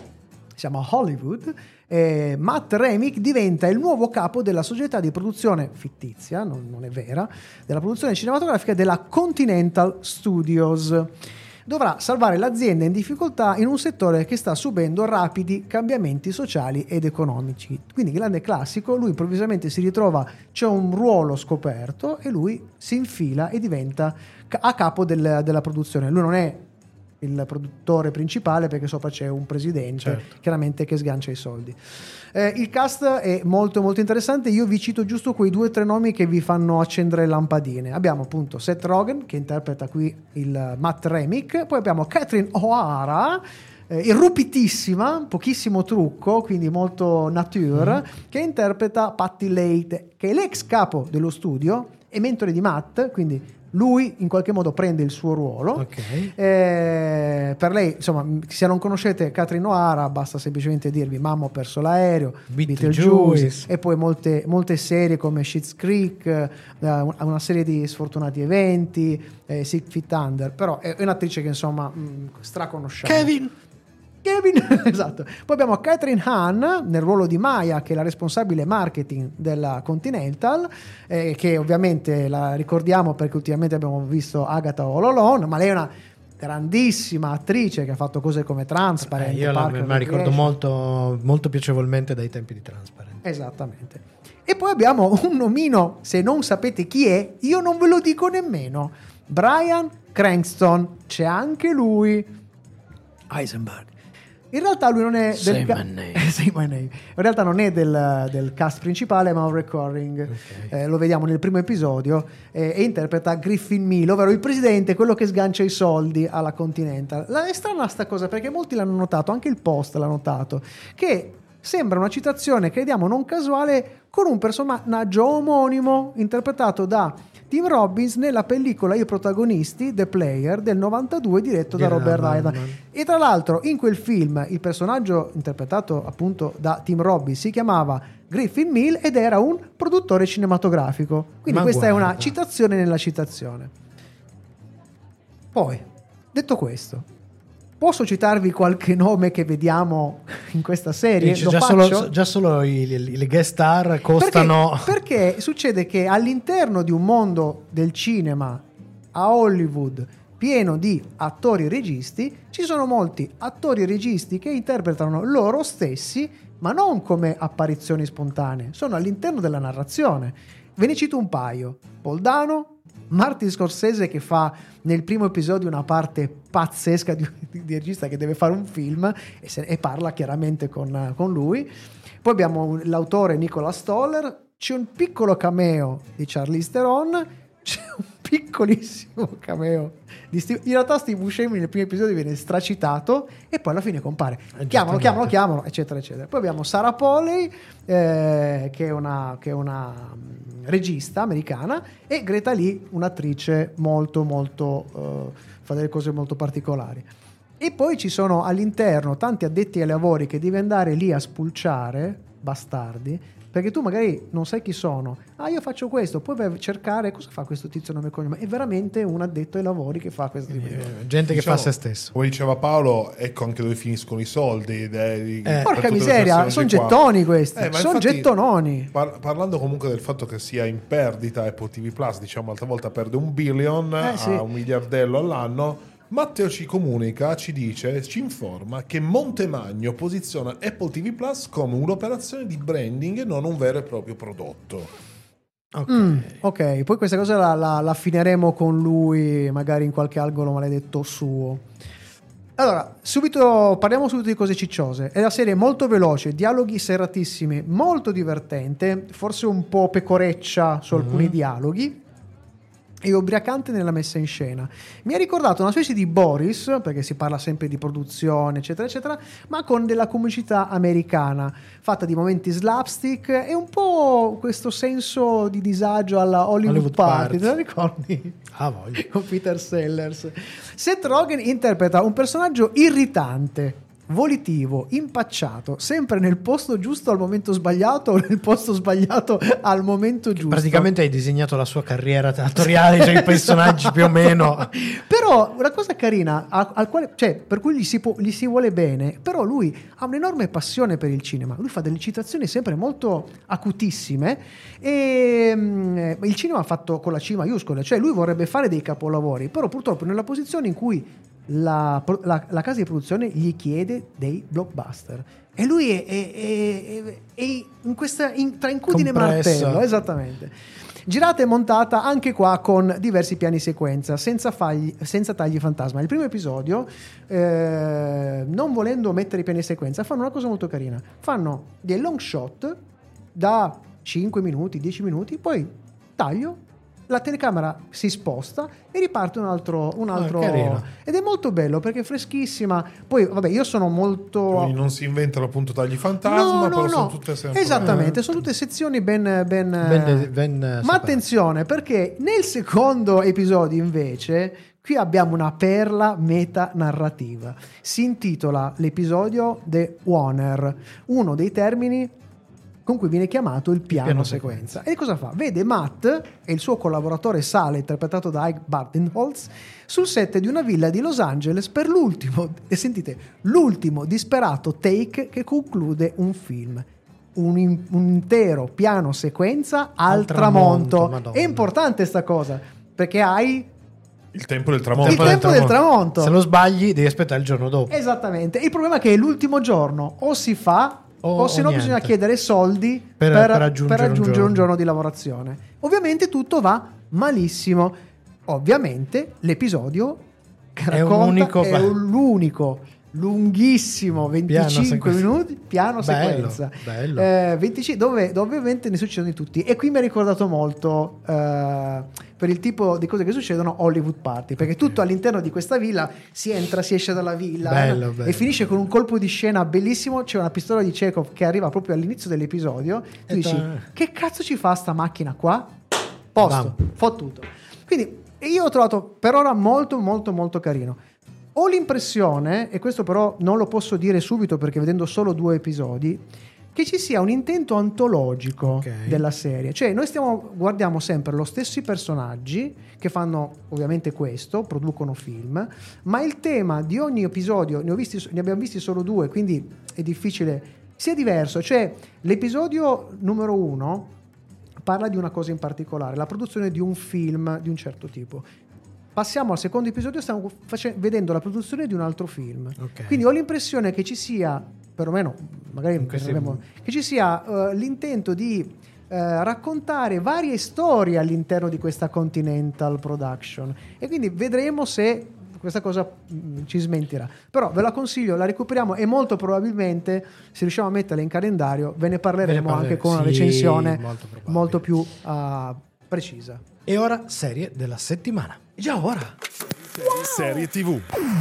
siamo a Hollywood. Eh, Matt Remick diventa il nuovo capo della società di produzione fittizia, non, non è vera, della produzione cinematografica della Continental Studios. Dovrà salvare l'azienda in difficoltà in un settore che sta subendo rapidi cambiamenti sociali ed economici. Quindi, grande classico, lui improvvisamente si ritrova, c'è un ruolo scoperto e lui si infila e diventa ca- a capo del- della produzione. Lui non è il produttore principale, perché sopra c'è un presidente, Certo. chiaramente, che sgancia i soldi. Eh, il cast è molto molto interessante. Io vi cito giusto quei due o tre nomi che vi fanno accendere lampadine. Abbiamo appunto Seth Rogen, che interpreta qui il Matt Remick, poi abbiamo Catherine O'Hara, eh, irrupitissima, pochissimo trucco, quindi molto nature, mm. che interpreta Patti Late, che è l'ex capo dello studio e mentore di Matt, quindi lui in qualche modo prende il suo ruolo. Okay. Eh, per lei, insomma, se non conoscete Catherine O'Hara, basta semplicemente dirvi Mamma ho perso l'aereo, Beetlejuice, e poi molte, molte serie come Schitt's Creek, eh, una serie di sfortunati eventi, eh, Six Feet Under. Però è un'attrice che insomma mh, straconosciamo. Kevin Kevin, esatto. Poi abbiamo Catherine Hahn nel ruolo di Maya, che è la responsabile marketing della Continental, eh, che ovviamente la ricordiamo perché ultimamente abbiamo visto Agatha All Alone, ma lei è una grandissima attrice che ha fatto cose come Transparent. Eh, io la, me la ricordo molto, molto piacevolmente dai tempi di Transparent. Esattamente. E poi abbiamo un nomino, se non sapete chi è, io non ve lo dico nemmeno. Bryan Cranston, c'è anche lui. Heisenberg. In realtà lui non è Say del ca- my name. Say my name. In realtà non è del, del cast principale, ma un recurring. Okay. Eh, lo vediamo nel primo episodio eh, e interpreta Griffin Mill, ovvero il presidente, quello che sgancia i soldi alla Continental. La, è strana sta cosa perché molti l'hanno notato, anche il Post l'ha notato, che sembra una citazione, crediamo non casuale, con un personaggio omonimo interpretato da Tim Robbins nella pellicola I protagonisti, The Player, del novantadue, diretto da Robert Ryman. E tra l'altro in quel film il personaggio interpretato appunto da Tim Robbins si chiamava Griffin Mill ed era un produttore cinematografico. Quindi Ma questa guarda. è una citazione nella citazione. Poi, detto questo, posso citarvi qualche nome che vediamo in questa serie? Dice, Lo già, faccio? solo, già solo i, i, le guest star costano. Perché, perché succede che all'interno di un mondo del cinema a Hollywood pieno di attori e registi ci sono molti attori e registi che interpretano loro stessi, ma non come apparizioni spontanee, sono all'interno della narrazione. Ve ne cito un paio: Paul Dano, Martin Scorsese, che fa nel primo episodio una parte pazzesca di, di, di regista che deve fare un film e, se, e parla chiaramente con, con lui. Poi abbiamo l'autore Nicola Stoller, c'è un piccolo cameo di Charlize Theron, c'è un piccolissimo cameo di Steve, in realtà Steve Buscemi nel primo episodio viene stracitato e poi alla fine compare, chiamalo, chiamalo, chiamalo, eccetera eccetera. Poi abbiamo Sarah Polley, eh, che è una, che è una regista americana, e Greta Lee, un'attrice molto molto uh, fa delle cose molto particolari. E poi ci sono all'interno tanti addetti ai lavori che devi andare lì a spulciare, bastardi, perché tu magari non sai chi sono. Ah, io faccio questo, poi vai a cercare cosa fa questo tizio nome e cognome. È veramente un addetto ai lavori che fa questo tipo di cose. Eh, gente che Diciamo, fa se stesso. Come diceva Paolo, ecco anche dove finiscono i soldi. De, Eh. Porca miseria, sono gettoni questi, Eh, ma sono infatti, gettononi. par- parlando comunque del fatto che sia in perdita Apple ti vu Plus, diciamo altra volta perde un billion Eh, sì. a un miliardello all'anno. Matteo ci comunica, ci dice, ci informa che Montemagno posiziona Apple ti vu Plus come un'operazione di branding e non un vero e proprio prodotto. Ok. Mm, ok, poi questa cosa la, la, la affineremo con lui, magari in qualche angolo maledetto suo. Allora, subito parliamo subito di cose cicciose. È una serie molto veloce, dialoghi serratissimi, molto divertente, forse un po' pecoreccia su alcuni mm-hmm. dialoghi, e ubriacante nella messa in scena. Mi ha ricordato una specie di Boris, perché si parla sempre di produzione eccetera eccetera, ma con della comicità americana, fatta di momenti slapstick e un po' questo senso di disagio alla Hollywood, Hollywood Party, Party. te la ricordi? Ah, voglio. Con Peter Sellers. Seth Rogen interpreta un personaggio irritante, volitivo, impacciato, sempre nel posto giusto al momento sbagliato o nel posto sbagliato al momento giusto. Praticamente hai disegnato la sua carriera attoriale, cioè i personaggi più o meno. Però una cosa carina al, al quale, cioè, per cui gli si, può, gli si vuole bene, però lui ha un'enorme passione per il cinema, lui fa delle citazioni sempre molto acutissime e um, il cinema fatto con la C maiuscola, cioè lui vorrebbe fare dei capolavori, però purtroppo nella posizione in cui La, la, la casa di produzione gli chiede dei blockbuster e lui è, è, è, è in questa in, tra incudine e martello, esattamente. Girata e montata anche qua con diversi piani sequenza senza, fagli, senza tagli fantasma. Il primo episodio, eh, non volendo mettere i piani sequenza, fanno una cosa molto carina, fanno dei long shot da cinque minuti, dieci minuti, poi taglio, la telecamera si sposta e riparte un altro, un altro carino. ed è molto bello perché è freschissima. Poi vabbè, io sono molto Quindi non si inventano appunto tagli fantasma, no, no, però no. sono tutte sempre Esattamente, sono tutte sezioni ben ben, Ben- ben, ma separate. attenzione, perché nel secondo episodio invece qui abbiamo una perla metanarrativa. Si intitola l'episodio The Oner, uno dei termini con cui viene chiamato il piano, piano sequenza. E cosa fa? Vede Matt e il suo collaboratore Sale, interpretato da Ike Barinholtz, sul set di una villa di Los Angeles per l'ultimo, e sentite, l'ultimo disperato take che conclude un film. Un, in- un intero piano sequenza al, Al tramonto. tramonto, Madonna. È importante sta cosa, perché hai il tempo del tramonto. il tempo del tramonto. Se lo sbagli devi aspettare il giorno dopo. Esattamente. Il problema è che l'ultimo giorno o si fa O- o, se no o bisogna niente. chiedere soldi Per- per, per aggiungere per un aggiungere un giorno. giorno di lavorazione. Ovviamente tutto va malissimo. Ovviamente l'episodio che È un racconta unico- è un- l'unico lunghissimo venticinque sequenza. minuti piano Bello, sequenza bello. Eh, venticinque dove, dove ovviamente ne succedono di tutti, e qui mi ha ricordato molto eh, per il tipo di cose che succedono Hollywood Party, perché tutto all'interno di questa villa si entra, si esce dalla villa Bello, eh, bello. e finisce con un colpo di scena bellissimo. C'è una pistola di Chekhov che arriva proprio all'inizio dell'episodio, tu E dici ta- che cazzo ci fa sta macchina qua? Posto, Bam. fottuto. Quindi io ho trovato per ora molto molto molto carino. Ho l'impressione, e questo però non lo posso dire subito perché vedendo solo due episodi, che ci sia un intento antologico Ok. della serie. Cioè noi stiamo, guardiamo sempre lo stessi personaggi che fanno ovviamente questo, producono film, ma il tema di ogni episodio, ne, ho visti, ne abbiamo visti solo due, quindi è difficile, sia diverso. Cioè l'episodio numero uno parla di una cosa in particolare, la produzione di un film di un certo tipo. Passiamo al secondo episodio, stiamo face- vedendo la produzione di un altro film. Ok. Quindi ho l'impressione che ci sia, perlomeno, magari In questi- abbiamo- che ci sia eh, l'intento di eh, raccontare varie storie all'interno di questa Continental Production. E quindi vedremo se questa cosa mh, ci smentirà. Però ve la consiglio, la recuperiamo e molto probabilmente, se riusciamo a metterla in calendario, ve ne parleremo, Ve ne parleremo, anche con una sì, recensione molto probabile. molto più ah, precisa. E ora serie della settimana. Già ora. Serie tivù.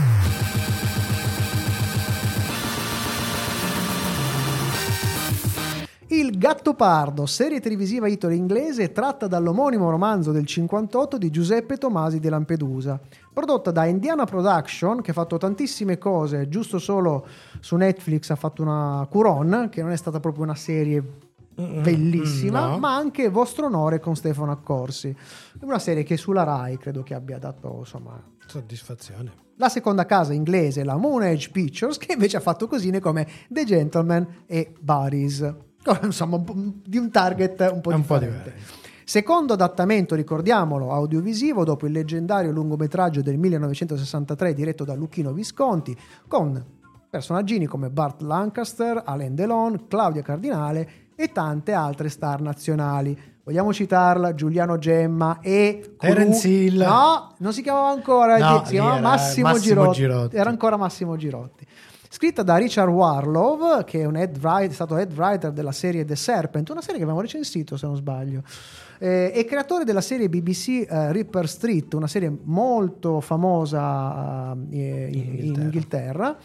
Il Gattopardo, serie televisiva italo-inglese tratta dall'omonimo romanzo del cinquantotto di Giuseppe Tomasi di Lampedusa, prodotta da Indiana Production, che ha fatto tantissime cose, giusto solo su Netflix ha fatto una Curon, che non è stata proprio una serie bellissima, Mm, no. ma anche Vostro Onore con Stefano Accorsi, una serie che sulla Rai credo che abbia dato, insomma, Soddisfazione. la seconda casa inglese, la Moon Age Pictures, che invece ha fatto cosine come The Gentleman e Buddies, insomma un po' di un target un po' È un po' differente. diverso. Secondo adattamento, ricordiamolo, audiovisivo dopo il leggendario lungometraggio del millenovecentosessantatré diretto da Luchino Visconti, con personaggini come Burt Lancaster, Alain Delon, Claudia Cardinale e tante altre star nazionali. Vogliamo citarla? Giuliano Gemma e Terence Hill. No, non si chiamava ancora, No, si lì chiamava era Massimo, Massimo Girotti. Girotti. Era ancora Massimo Girotti. Scritta da Richard Warlow, che è un head writer, è stato head writer della serie The Serpent, una serie che abbiamo recensito se non sbaglio, eh, e creatore della serie B B C eh, Ripper Street, una serie molto famosa eh, in, in Inghilterra. Inghilterra.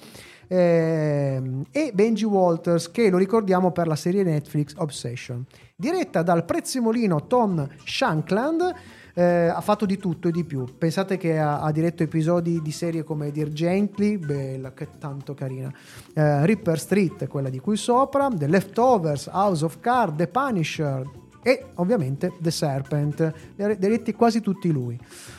Eh, e Benji Walters, che lo ricordiamo per la serie Netflix Obsession, diretta dal prezzemolino Tom Shankland. Eh, ha fatto di tutto e di più. Pensate che ha, ha diretto episodi di serie come Dear Gently, bella, che tanto carina, eh, Ripper Street, quella di cui sopra, The Leftovers, House of Cards, The Punisher e ovviamente The Serpent, li ha diretti quasi tutti lui.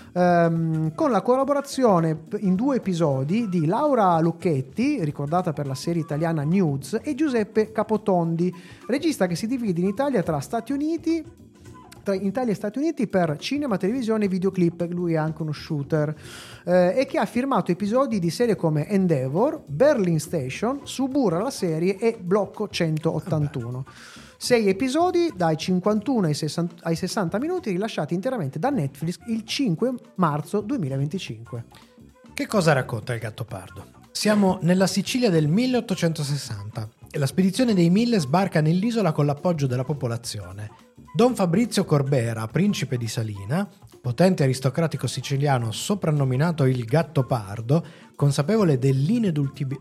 Ehm, con la collaborazione in due episodi di Laura Lucchetti, ricordata per la serie italiana Nudes, e Giuseppe Capotondi, regista che si divide in Italia tra Stati Uniti tra Italia e Stati Uniti per cinema, televisione e videoclip. Lui è anche uno shooter eh, e che ha firmato episodi di serie come Endeavor, Berlin Station, Suburra la serie e Blocco centoottantuno. Sei episodi dai cinquantuno ai sessanta, ai sessanta minuti, rilasciati interamente da Netflix il cinque marzo duemilaventicinque. Che cosa racconta il Gattopardo? Siamo nella Sicilia del milleottocentosessanta e la spedizione dei Mille sbarca nell'isola con l'appoggio della popolazione. Don Fabrizio Corbera, principe di Salina, potente aristocratico siciliano soprannominato il Gattopardo, consapevole dell'inedultibi-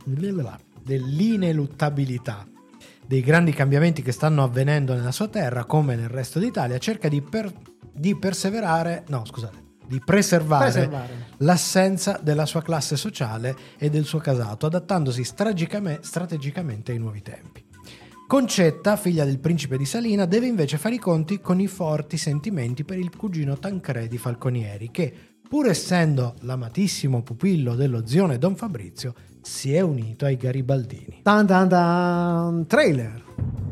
dell'ineluttabilità dei grandi cambiamenti che stanno avvenendo nella sua terra come nel resto d'Italia, cerca di, per- di perseverare, no scusate, di preservare, Preservare. l'assenza della sua classe sociale e del suo casato, adattandosi stragicame- strategicamente ai nuovi tempi. Concetta, figlia del principe di Salina, deve invece fare i conti con i forti sentimenti per il cugino Tancredi Falconieri, che, pur essendo l'amatissimo pupillo dello zione Don Fabrizio, si è unito ai garibaldini. Tan tan tan, trailer.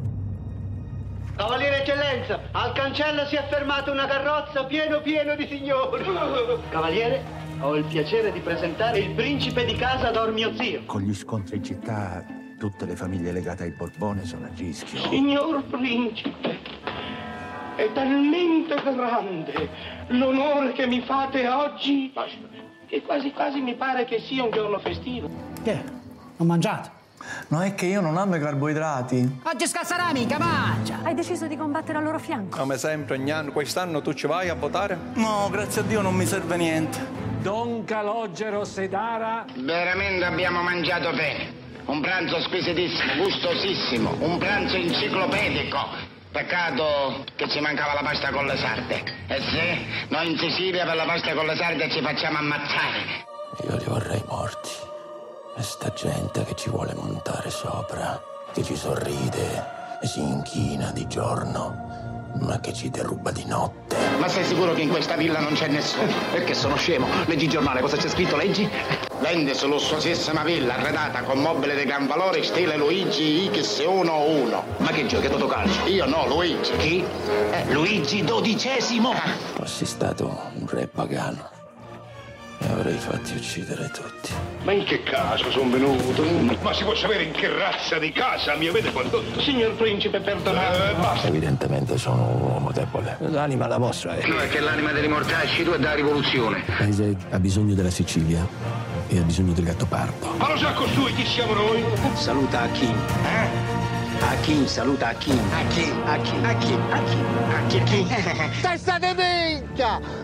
Cavaliere Eccellenza, al cancello si è fermata una carrozza pieno pieno di signori. Cavaliere, ho il piacere di presentare il principe di casa d'Or mio zio. Con gli scontri in città, tutte le famiglie legate ai Borbone sono a rischio. Signor principe, è talmente grande l'onore che mi fate oggi che quasi quasi mi pare che sia un giorno festivo. Che? Non mangiate? No, è che io non amo i carboidrati. Oggi scasserà mica, mangia! Hai deciso di combattere al loro fianco? Come sempre ogni anno, quest'anno tu ci vai a votare? No, grazie a Dio non mi serve niente. Don Calogero Sedara. Veramente abbiamo mangiato bene. Un pranzo squisitissimo, gustosissimo, un pranzo enciclopedico. Peccato che ci mancava la pasta con le sarde. E se noi in Sicilia per la pasta con le sarde ci facciamo ammazzare. Io li vorrei morti. E sta gente che ci vuole montare sopra, che ci sorride e si inchina di giorno, ma che ci deruba di notte. Ma sei sicuro che in questa villa non c'è nessuno? Perché sono scemo? Leggi il giornale, cosa c'è scritto? Leggi? Vende su lussuosissima villa arredata con mobili di gran valore stile Luigi X centouno. Ma che giochi a Totocalcio? Io no, Luigi. Chi? Eh, Luigi dodicesimo. Fossi stato un re pagano e avrei fatti uccidere tutti. Ma in che caso sono venuto? Ma si può sapere in che razza di casa mi avete condotto? Signor principe, perdonate. Eh, basta. Evidentemente sono un uomo debole. L'anima la vostra è. No, è che l'anima dei mortacci tu è da rivoluzione. Il paese ha bisogno della Sicilia e ha bisogno del Gattopardo. Ma lo sa costui chi siamo noi? Saluta Hakim. Eh? Hakim, saluta Hakim. Hakim. Hakim. Hakim. Hakim. Hakim. Testa di minchia!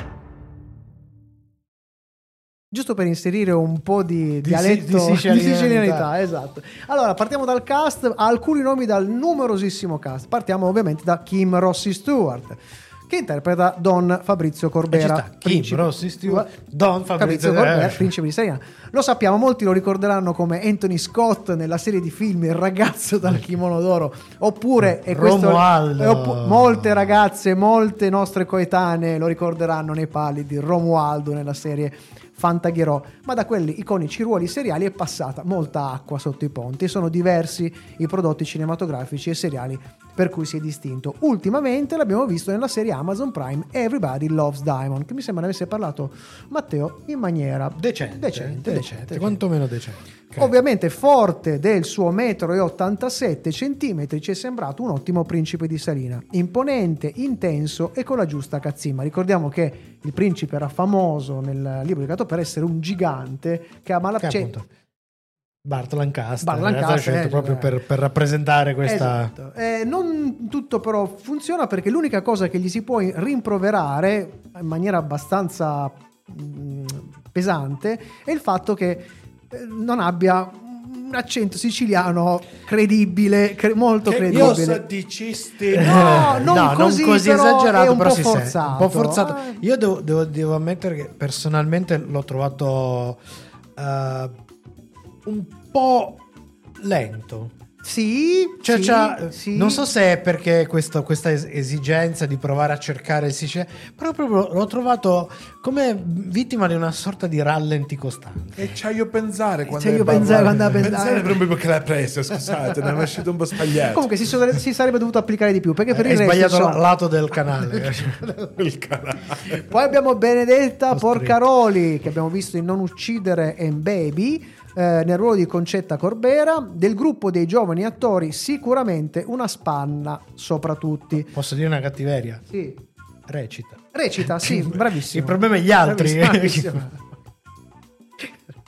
Giusto per inserire un po' di Di dialetto si- di di sicilianità. sicilianità, esatto. Allora, partiamo dal cast, alcuni nomi dal numerosissimo cast. Partiamo ovviamente da Kim Rossi Stewart, che interpreta Don Fabrizio Corbera, E ci sta, Kim principe- Rossi Stewart, Don Fabrizio Fabrizio Corbera, eh. principe di Salina. Lo sappiamo, molti lo ricorderanno come Anthony Scott nella serie di film Il ragazzo dal kimono d'oro, oppure e questo- Romualdo. e oppu- molte ragazze, molte nostre coetanee lo ricorderanno nei pali di Romualdo nella serie Fantaghirò, ma da quelli iconici ruoli seriali è passata molta acqua sotto i ponti e sono diversi i prodotti cinematografici e seriali per cui si è distinto. Ultimamente l'abbiamo visto nella serie Amazon Prime Everybody Loves Diamond, che mi sembra ne avesse parlato Matteo in maniera Decente, decente, decente, decente. quantomeno decente. Ovviamente forte del suo metro e ottantasette centimetri ci è sembrato un ottimo principe di Salina, imponente, intenso e con la giusta cazzimma. Ricordiamo che il principe era famoso nel libro di Gatto per essere un gigante che a Che malapena appunto Bart Lancaster, Bart in realtà Lancaster, è scelto eh, proprio cioè- per, per rappresentare questa Esatto. Eh, non tutto però funziona, perché l'unica cosa che gli si può rimproverare in maniera abbastanza mh, pesante è il fatto che eh, non abbia un accento siciliano credibile, cre- molto Che credibile. cosa dicisti? No, non no, così, non così però esagerato, è un però po' si sente, forzato. un po' forzato. Eh. Io devo, devo- devo ammettere che personalmente l'ho trovato eh, un po' lento. Sì, Cioè, sì, c'ha- sì. non so se è perché questo- questa es- esigenza di provare a cercare il siciliano, però proprio l'ho trovato come vittima di una sorta di rallenti costante. E c'ha io pensare quando C'ha è io pensare parlato. quando ha pensato. Pensare proprio perché l'ha presa, scusate, ne è uscito un po' sbagliato. Comunque si, so- si sarebbe dovuto applicare di più, perché per Hai il resto sbagliato insomma, il lato del canale. Il canale. Poi abbiamo Benedetta Costretto. Porcaroli, che abbiamo visto in Non uccidere and Baby, eh, nel ruolo di Concetta Corbera. Del gruppo dei giovani attori sicuramente una spanna sopra tutti. Posso dire una cattiveria? Sì. Recita. Recita, sì, bravissimo. Il problema è gli altri. Bravissimo, bravissimo.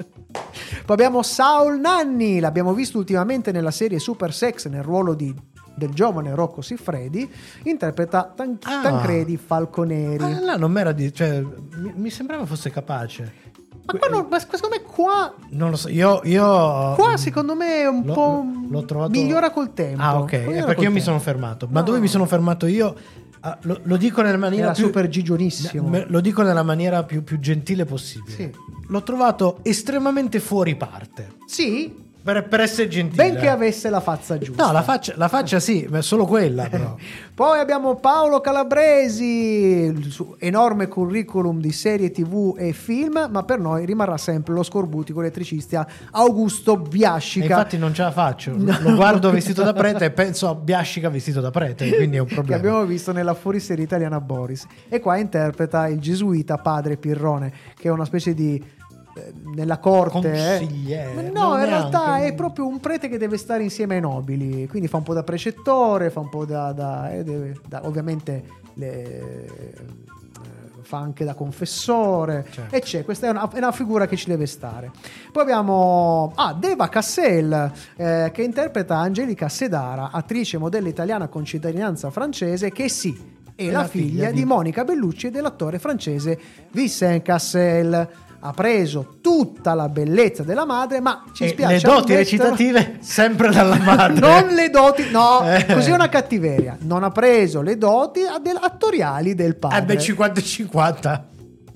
Poi abbiamo Saul Nanni, l'abbiamo visto ultimamente nella serie Super Sex nel ruolo di del giovane Rocco Siffredi, interpreta Tan- Ah. Tancredi Falconeri. Ah, là non m'era di... cioè, mi, mi sembrava fosse capace. Ma, qua non- ma secondo me qua, Non lo so, io... io qua secondo me è un l'ho- po' l'ho trovato... migliora col tempo. Ah, ok, Migliora è col perché io mi tempo. sono fermato. Ma No. dove mi sono fermato io? Ah, lo, lo dico nella maniera Era più... super gigionissimo. Me- Lo dico nella maniera più, più gentile possibile. Sì. L'ho trovato estremamente fuori parte. Sì, Per, per essere gentile. benché avesse la faccia giusta. No, la faccia, la faccia sì, ma è solo quella però. Poi abbiamo Paolo Calabresi, il suo enorme curriculum di serie tv e film, ma per noi rimarrà sempre lo scorbutico elettricista Augusto E Biascica. infatti non ce la faccio. Lo guardo vestito da prete e penso a Biascica vestito da prete, quindi è un che problema. abbiamo visto nella fuoriserie italiana Boris, e qua interpreta il gesuita padre Pirrone, che è una specie di eh, nella corte eh. Consigliere. Ma no, non in realtà neanche. è proprio un prete che deve stare insieme ai nobili, quindi fa un po' da precettore, fa un po' da, da, eh, deve- da- ovviamente le- eh, fa anche da confessore, Certo. e c'è, questa è una, è una figura che ci deve stare. Poi abbiamo ah, Deva Cassel, eh, che interpreta Angelica Sedara, attrice e modella italiana con cittadinanza francese, che sì, è la, figlia, di... Monica Bellucci e dell'attore francese Vincent Cassel. Ha preso tutta la bellezza della madre, ma ci E spiace le doti ammetterlo- recitative sempre dalla madre. non le doti, no, Eh. così è una cattiveria. Non ha preso le doti del- attoriali del padre. Eh beh, cinquanta e cinquanta.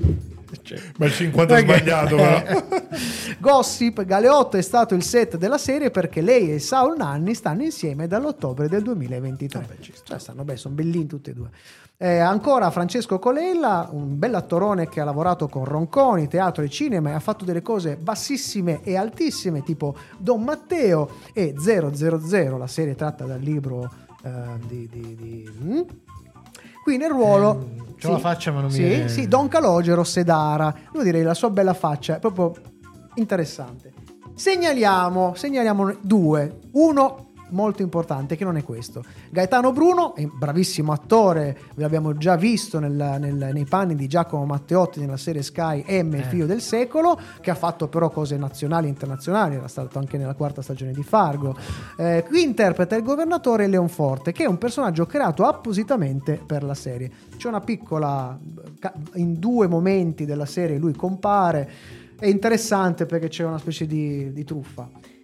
Ma il cinquanta è Perché- sbagliato, però. Gossip, Galeotto è stato il set della serie perché lei e Saul Nanni stanno insieme dall'ottobre del duemilaventitré. Cioè, stanno beh, sono bellini tutti e due. Eh, ancora Francesco Colella, un bell'attorone che ha lavorato con Ronconi, teatro e cinema, e ha fatto delle cose bassissime e altissime, tipo Don Matteo e zero zero zero, la serie tratta dal libro eh, di... di, di mm? Qui nel ruolo... Eh, c'ho la faccia, ma non mi sì, viene- sì, Don Calogero Sedara. Devo dire, la sua bella faccia è proprio interessante. Segnaliamo, segnaliamo due. Uno molto importante, che non è questo. Gaetano Bruno è un bravissimo attore, ve l'abbiamo già visto nel, nel, nei panni di Giacomo Matteotti nella serie Sky M, il Eh. figlio del secolo, che ha fatto però cose nazionali e internazionali, era stato anche nella quarta stagione di Fargo. Eh, qui interpreta il governatore Leonforte, che è un personaggio creato appositamente per la serie. C'è una piccola, in due momenti della serie lui compare, è interessante perché c'è una specie di, di truffa.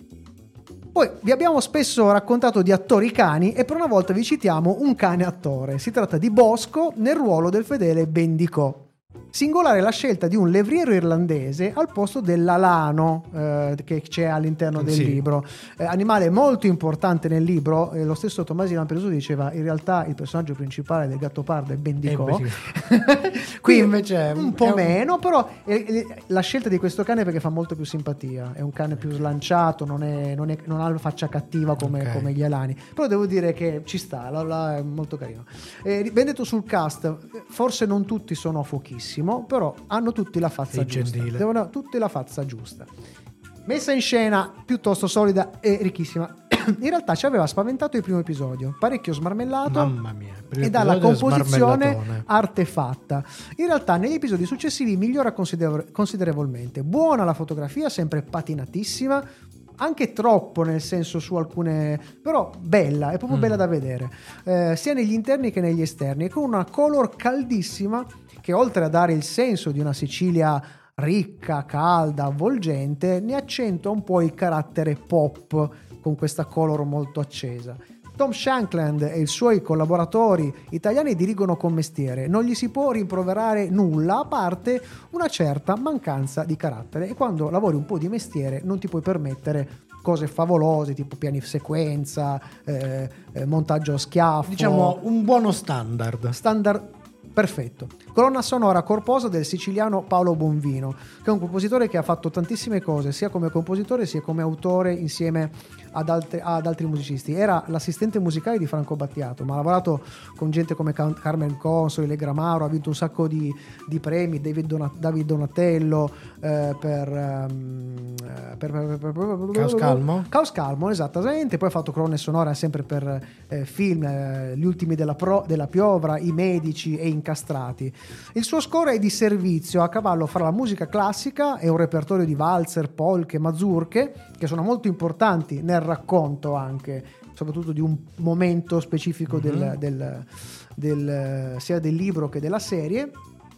Poi vi abbiamo spesso raccontato di attori cani, e per una volta vi citiamo un cane attore. Si tratta di Bosco nel ruolo del fedele Bendicò. Singolare la scelta di un levriero irlandese al posto dell'alano eh, che c'è all'interno del Sì. libro. Eh, animale molto importante nel libro. Eh, lo stesso Tommasino Lampedusa diceva: in realtà il personaggio principale del Gattopardo è Bendicò. Qui invece è un po' è un- meno, però eh, eh, la scelta di questo cane è perché fa molto più simpatia. È un cane più slanciato, non, è, non, è- non ha la faccia cattiva come, Ok. come gli alani. Però devo dire che ci sta, la- la- è molto carino. Eh, ben detto sul cast, forse non tutti sono a fuochissimo, però hanno tutti la fazza Sei giusta. gentile. Devono tutti la fazza giusta. Messa in scena piuttosto solida e ricchissima. In realtà ci aveva spaventato il primo episodio, parecchio smarmellato. Mamma mia, il primo E dalla episodio è composizione smarmellatone. artefatta. In realtà negli episodi successivi migliora consider- considerevolmente. Buona la fotografia, sempre patinatissima, anche troppo nel senso su alcune, però bella, è proprio Mm. bella da vedere, eh, sia negli interni che negli esterni, e con una color caldissima che, oltre a dare il senso di una Sicilia ricca, calda, avvolgente, ne accentua un po' il carattere pop con questa color molto accesa. Tom Shankland e i suoi collaboratori italiani dirigono con mestiere, non gli si può rimproverare nulla, a parte una certa mancanza di carattere, e quando lavori un po' di mestiere non ti puoi permettere cose favolose tipo piani sequenza, eh, eh, montaggio a schiaffo. Diciamo un buono standard. Standard perfetto. Colonna sonora corposa del siciliano Paolo Bonvino, che è un compositore che ha fatto tantissime cose, sia come compositore sia come autore insieme ad, altre, ad altri musicisti. Era l'assistente musicale di Franco Battiato, ma ha lavorato con gente come Car- Carmen Consoli, Allegra Mauro, ha vinto un sacco di, di premi, David, Donat- David Donatello eh, per, um, per, per, per, per Caos Calmo. Caos Calmo, esattamente. Poi ha fatto colonne sonore sempre per eh, film, eh, gli ultimi della, Pro, della Piovra, I Medici e Incastrati. Il suo score è di servizio, a cavallo fra la musica classica e un repertorio di valzer, polche, mazurche, che sono molto importanti nel racconto anche soprattutto di un momento specifico Mm-hmm. del, del, del, sia del libro che della serie.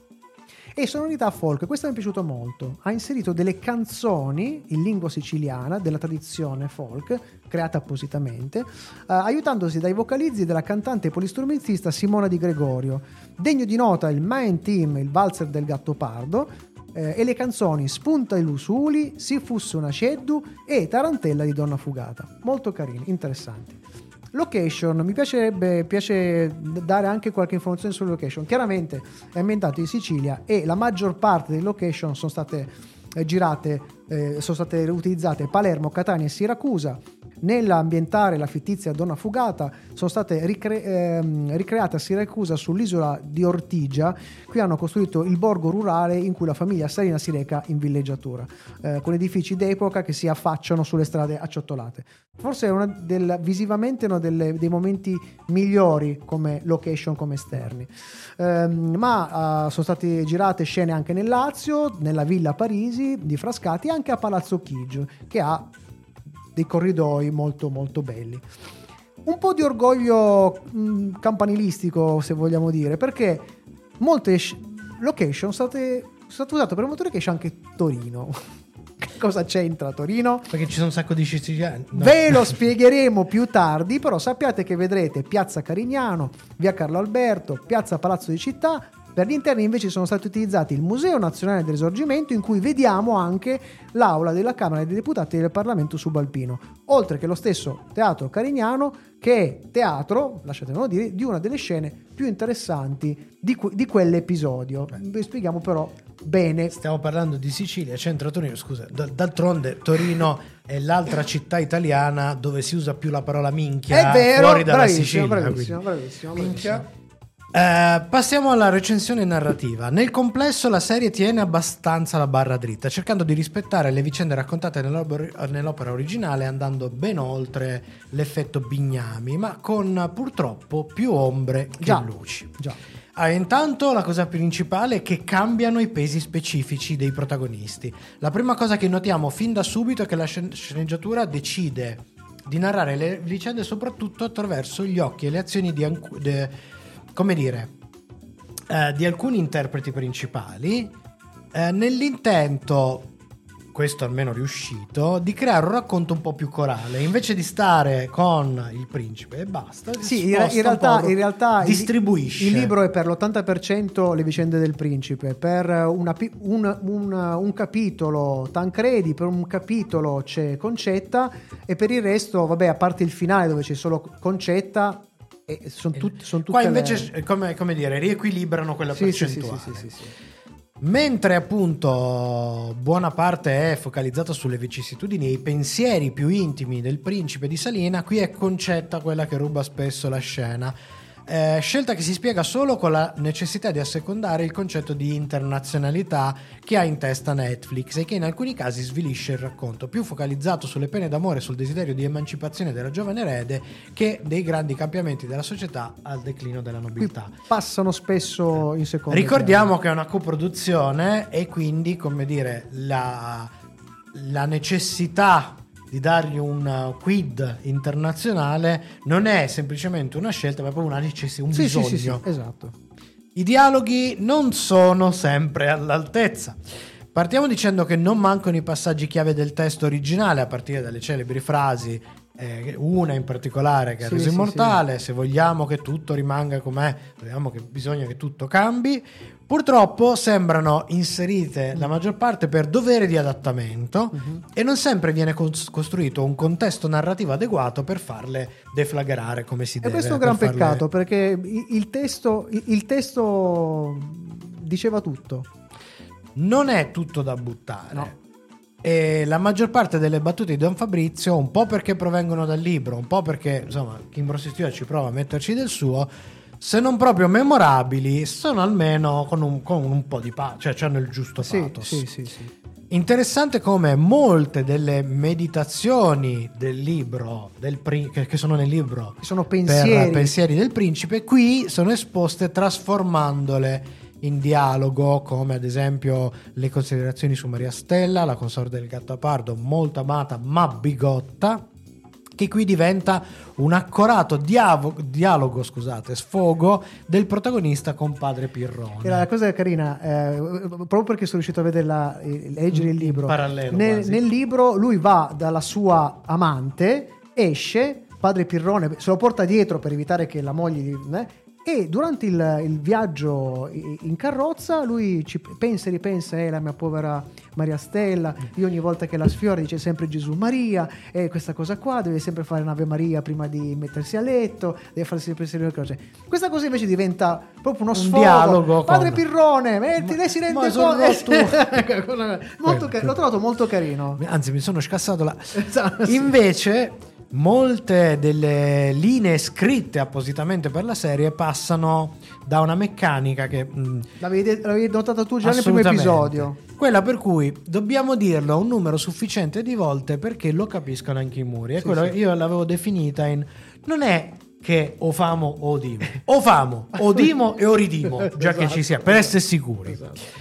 E sonorità folk, questa mi è piaciuta molto. Ha inserito delle canzoni in lingua siciliana della tradizione folk, creata appositamente, eh, aiutandosi dai vocalizzi della cantante e polistrumentista Simona Di Gregorio. Degno di nota il main team, il valzer del Gattopardo, eh, e le canzoni Spunta i Lusuli, Si fusse una ceddu e Tarantella di Donna Fugata. Molto carini, interessanti. Location, mi piacerebbe piace dare anche qualche informazione sulle location. Chiaramente è ambientato in Sicilia e la maggior parte delle location sono state eh, girate, eh, sono state utilizzate Palermo, Catania e Siracusa. Nell'ambientare la fittizia Donna Fugata sono state ricre- ehm, ricreate a Siracusa sull'isola di Ortigia. Qui hanno costruito il borgo rurale in cui la famiglia Salina si reca in villeggiatura, eh, con edifici d'epoca che si affacciano sulle strade acciottolate. Forse è una del, visivamente uno delle, dei momenti migliori come location, come esterni. Ehm, ma uh, sono state girate scene anche nel Lazio, nella Villa Parisi di Frascati e anche a Palazzo Chigi, che ha dei corridoi molto molto belli. Un po' di orgoglio mh, campanilistico, se vogliamo dire, perché molte sh- location sono state, sono state usate per molte location anche Torino. Cosa c'entra Torino? Perché ci sono un sacco di siciliani. No. Ve lo spiegheremo più tardi, però sappiate che vedrete Piazza Carignano, Via Carlo Alberto, Piazza Palazzo di Città. Per gli interni invece sono stati utilizzati il Museo Nazionale del Risorgimento, in cui vediamo anche l'aula della Camera dei Deputati del Parlamento Subalpino, oltre che lo stesso Teatro Carignano, che è teatro, lasciatemelo dire, di una delle scene più interessanti di, que- di quell'episodio. Vi spieghiamo però bene. Stiamo parlando di Sicilia, centro Torino, scusa, d- d'altronde Torino è l'altra città italiana dove si usa più la parola minchia, è vero, fuori dalla bravissimo, Sicilia. bravissimo, bravissimo, bravissimo. Minchia. Eh, passiamo alla recensione narrativa. Nel complesso la serie tiene abbastanza la barra dritta, cercando di rispettare le vicende raccontate nell'opera, nell'opera originale, andando ben oltre l'effetto Bignami, ma con purtroppo più ombre che Già, luci. già. Ah, intanto la cosa principale è che cambiano i pesi specifici dei protagonisti. La prima cosa che notiamo fin da subito è che la scen- sceneggiatura decide di narrare le vicende soprattutto attraverso gli occhi e le azioni di, ancu- de- come dire, eh, di alcuni interpreti principali, eh, nell'intento, questo almeno riuscito, di creare un racconto un po' più corale, invece di stare con il principe e basta. Sì, in, in realtà, in realtà distribuisce. Il, il libro è per l'ottanta per cento le vicende del principe, per una, un, un, un capitolo Tancredi, per un capitolo c'è Concetta e per il resto, vabbè, a parte il finale dove c'è solo Concetta, e sono tut, son tutte qua invece le... come, come dire, riequilibrano quella sì, percentuale. sì, sì, sì, sì, sì. Mentre appunto buona parte è focalizzata sulle vicissitudini e i pensieri più intimi del principe di Salina, qui è Concetta quella che ruba spesso la scena. Eh, scelta che si spiega solo con la necessità di assecondare il concetto di internazionalità che ha in testa Netflix e che in alcuni casi svilisce il racconto, più focalizzato sulle pene d'amore e sul desiderio di emancipazione della giovane erede che dei grandi cambiamenti della società al declino della nobiltà. Qui passano spesso in secondo Ricordiamo piano. che è una coproduzione e quindi, come dire, la, la necessità di dargli un quid internazionale non è semplicemente una scelta, ma proprio una necessità, un sì, bisogno. Sì, sì, sì, esatto. I dialoghi non sono sempre all'altezza. Partiamo dicendo che non mancano i passaggi chiave del testo originale, a partire dalle celebri frasi, eh, una in particolare che ha sì, reso sì, immortale: sì. se vogliamo che tutto rimanga com'è, vediamo che bisogna che tutto cambi. Purtroppo sembrano inserite la maggior parte per dovere di adattamento uh-huh. e non sempre viene costruito un contesto narrativo adeguato per farle deflagrare come si e deve. E questo è un gran per peccato farle... perché il testo, il testo diceva tutto. Non è tutto da buttare. No. E la maggior parte delle battute di Don Fabrizio, un po' perché provengono dal libro, un po' perché insomma Kim Rossi ci prova a metterci del suo, se non proprio memorabili, sono almeno con un, con un po' di pace, cioè hanno il giusto pathos. Sì, sì, sì, sì. Interessante come molte delle meditazioni del libro del pri- che, che sono nel libro sono pensieri. per pensieri del principe, qui sono esposte trasformandole in dialogo, come ad esempio le considerazioni su Maria Stella, la consorte del Gattopardo, molto amata ma bigotta, che qui diventa un accorato diavo- dialogo, scusate, sfogo del protagonista con padre Pirrone. E la cosa carina, eh, proprio perché sono riuscito a vederla, eh, leggere il libro, parallelo nel, nel libro lui va dalla sua amante, esce, padre Pirrone se lo porta dietro per evitare che la moglie gli- eh, e durante il, il viaggio in carrozza lui ci pensa e ripensa, eh, la mia povera Maria Stella, io ogni volta che la sfiora dice sempre Gesù Maria, e questa cosa qua, deve sempre fare un'Ave Maria prima di mettersi a letto, deve fare sempre le cose. Questa cosa invece diventa proprio uno Un sfogo. dialogo Padre con- Pirrone, metti, lei si rende ma sono conto. rotto. Molto car- l'ho trovato molto carino. Anzi, mi sono scassato la... Esatto, sì. Invece molte delle linee scritte appositamente per la serie passano da una meccanica che mh, L'avevi, l'avevi notata tu già nel primo assolutamente, episodio. quella per cui dobbiamo dirlo un numero sufficiente di volte perché lo capiscano anche i muri. E Sì, quello sì. che io l'avevo definita in non è che o famo o odimo, o famo, odimo e oridimo, già che ci sia, per essere sicuri.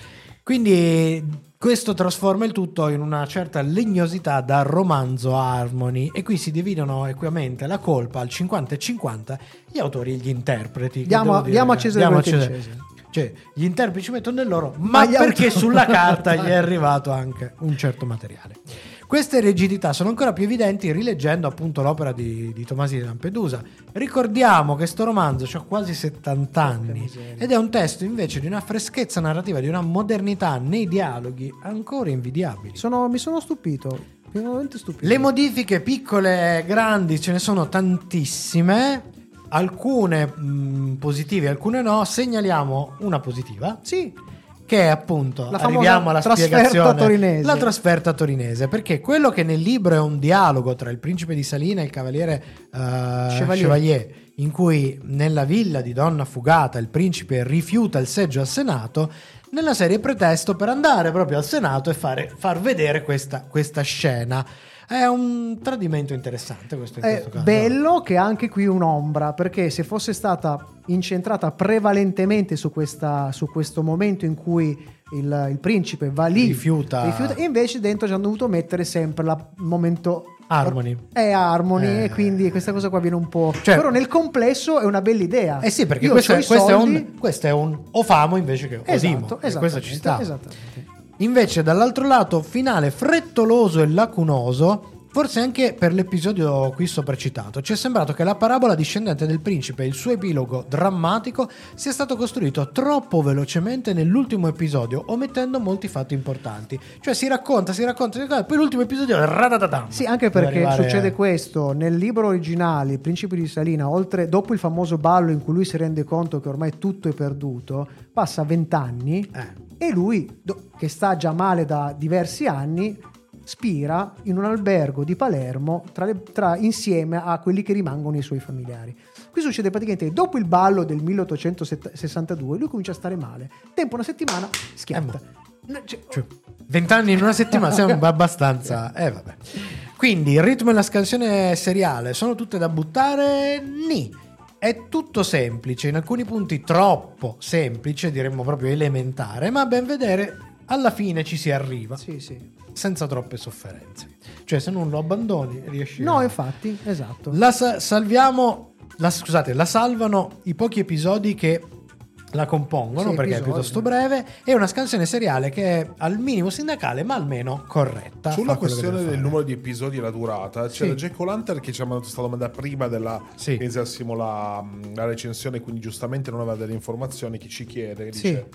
Quindi questo trasforma il tutto in una certa legnosità da romanzo a Harmony, e qui si dividono equamente la colpa al cinquanta e cinquanta gli autori e gli interpreti. che Diamo, devo dire- diamo a Cesare diamo a quello che è di Cesare. Cesare. Cioè, gli interpreti ci mettono del loro, Ma ma gli perché autori- sulla carta gli è arrivato anche un certo materiale. Queste rigidità sono ancora più evidenti rileggendo appunto l'opera di, di Tomasi di Lampedusa. Ricordiamo che sto romanzo ha quasi settanta anni ed è un testo invece di una freschezza narrativa, di una modernità nei dialoghi ancora invidiabili. Sono, mi sono stupito, mi sono veramente stupito. Le modifiche piccole e grandi ce ne sono tantissime, alcune mh, positive, alcune no. Segnaliamo una positiva. Sì. Che è appunto, La famosa arriviamo alla trasferta spiegazione, torinese. la trasferta torinese, perché quello che nel libro è un dialogo tra il principe di Salina e il cavaliere uh, Chevalier. Chevalier, in cui nella villa di Donna Fugata il principe rifiuta il seggio al Senato, nella serie è pretesto per andare proprio al Senato e fare, far vedere questa, questa scena. È un tradimento interessante questo in È questo caso. bello che ha anche qui un'ombra, perché se fosse stata incentrata prevalentemente su, questa, su questo momento in cui il, il principe va lì, Rifiuta. rifiuta, e invece dentro ci hanno dovuto mettere sempre la- il momento Harmony. è Harmony, Eh. e quindi questa cosa qua viene un po', Cioè- però nel complesso è una bella idea. Eh sì, perché Io questo c'ho è, i questo, è soldi- un, questo è un o famo invece che odimo. Esatto, E questo ci sta. esattamente. Invece dall'altro lato finale frettoloso e lacunoso, forse anche per l'episodio qui sopracitato. Ci è sembrato che la parabola discendente del principe e il suo epilogo drammatico sia stato costruito troppo velocemente nell'ultimo episodio, omettendo molti fatti importanti. Cioè si racconta, si racconta, si racconta, poi l'ultimo episodio è radadatam. Sì, anche Per perché arrivare- succede questo nel libro originale, Il principe di Salina, oltre dopo il famoso ballo in cui lui si rende conto che ormai tutto è perduto, passa vent'anni Eh. e lui, do- che sta già male da diversi anni, spira in un albergo di Palermo tra le- tra- insieme a quelli che rimangono i suoi familiari. Qui succede praticamente dopo il ballo del milleottocentosessantadue, lui comincia a stare male. Tempo una settimana, schiatta. No, cioè- Cioè, vent'anni in una settimana sembra abbastanza. Eh, vabbè. Quindi il ritmo e la scansione seriale sono tutte da buttare? Nì. È tutto semplice, in alcuni punti troppo semplice, diremmo proprio elementare, ma a ben vedere alla fine ci si arriva. Sì, sì. Senza troppe sofferenze. Cioè, se non lo abbandoni, riesci No, a... infatti, esatto. La sa- salviamo, la, scusate, la salvano i pochi episodi che la compongono, Sì, perché episodi. è piuttosto breve, e una scansione seriale che è al minimo sindacale, ma almeno corretta. Sulla Fa quello che questione deve del fare. numero di episodi e la durata, c'era Sì. Jack O'Lantern che ci ha mandato questa domanda prima della Sì. che iniziassimo la, la recensione, quindi giustamente non aveva delle informazioni, che ci chiede, che Sì. dice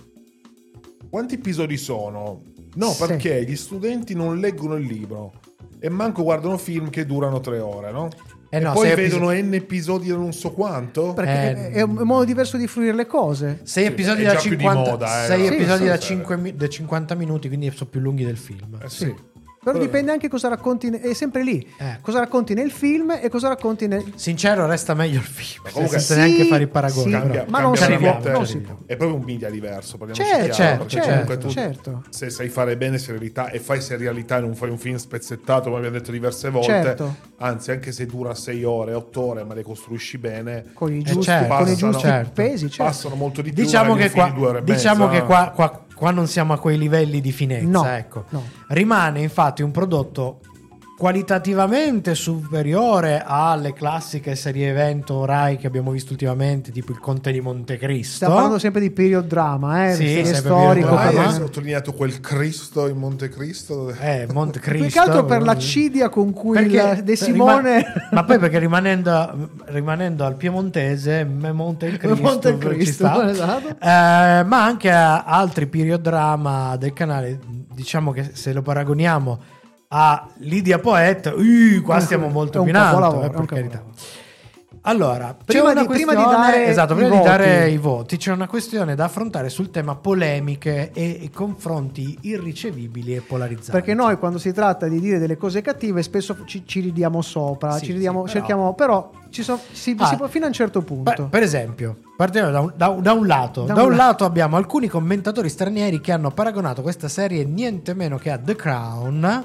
quanti episodi sono? No, Sì. perché gli studenti non leggono il libro e manco guardano film che durano tre ore, no? Eh e no, poi sei vedono episodi- N episodi da non so quanto. Perché Eh, è un modo diverso di fruire le cose. Sei episodi è da già più di cinquanta, moda, eh, sei no? episodi Sì, da, sì, cinque mi- da cinquanta minuti, quindi sono più lunghi del film. Eh sì. Però Però- dipende anche cosa racconti, è sempre lì. Eh. Cosa racconti nel film e cosa racconti nel... Sincero, resta meglio il film, comunque- senza Sì, neanche fare i paragoni. sì, però. Cambia- ma non cambia si può, veramente- non si può. È proprio un media diverso, parliamoci Certo, chiaro, certo, perché certo, comunque tu, certo. se sai fare bene serialità e fai serialità e non fai un film spezzettato, come abbiamo detto diverse volte, Certo. anzi anche se dura sei ore, otto ore, ma le costruisci bene, Con i Eh, giusti, certo, con i passano- giusti certo. pesi, certo. passano molto di più. Diciamo magari che un film qua, di due ore e diciamo mezza. che qua, qua, qua non siamo a quei livelli di finezza. No, ecco. no. Rimane infatti un prodotto qualitativamente superiore alle classiche serie evento Rai che abbiamo visto ultimamente, tipo il Conte di Montecristo. Stiamo parlando sempre di period drama, eh, sì, serie storico. Hai ma... sottolineato quel Cristo in Montecristo. Eh, Montecristo. Più che altro per l'accidia con cui perché, il De Simone... Rima- ma poi perché rimanendo, rimanendo al piemontese, Monte il Cristo, Monte il Cristo, ci sta. esatto. Eh, ma anche a altri period drama del canale, diciamo che se lo paragoniamo a Lidia Poet, uh, qua stiamo molto più in alto, eh, per carità. Allora, prima, c'è una di, prima di questione- dare, esatto, i, prima voti. di dare i voti, c'è una questione da affrontare sul tema polemiche e confronti irricevibili e polarizzanti. Perché noi quando si tratta di dire delle cose cattive spesso ci, ci ridiamo sopra, Sì, ci ridiamo, sì, però- cerchiamo, però ci so- si, Ah, si può fino a un certo punto. Beh, per esempio, partiamo da un, da un- da un lato. Da Da, un un lato. lato abbiamo alcuni commentatori stranieri che hanno paragonato questa serie niente meno che a The Crown,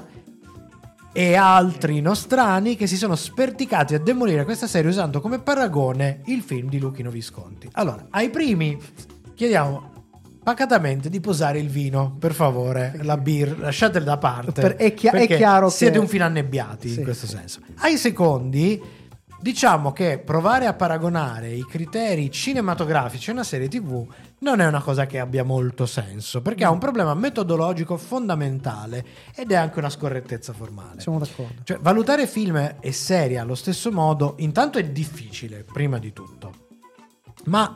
e altri nostrani che si sono sperticati a demolire questa serie usando come paragone il film di Luchino Visconti. Allora, ai primi chiediamo pacatamente di posare il vino, per favore, la birra, lasciatela da parte. Per- è chia- è perché chiaro siete che- un filo annebbiati Sì. in questo senso. Ai secondi, diciamo che provare a paragonare i criteri cinematografici a una serie tivù non è una cosa che abbia molto senso, perché ha un problema metodologico fondamentale ed è anche una scorrettezza formale. Siamo d'accordo. Cioè, valutare film e serie allo stesso modo, intanto è difficile, prima di tutto, ma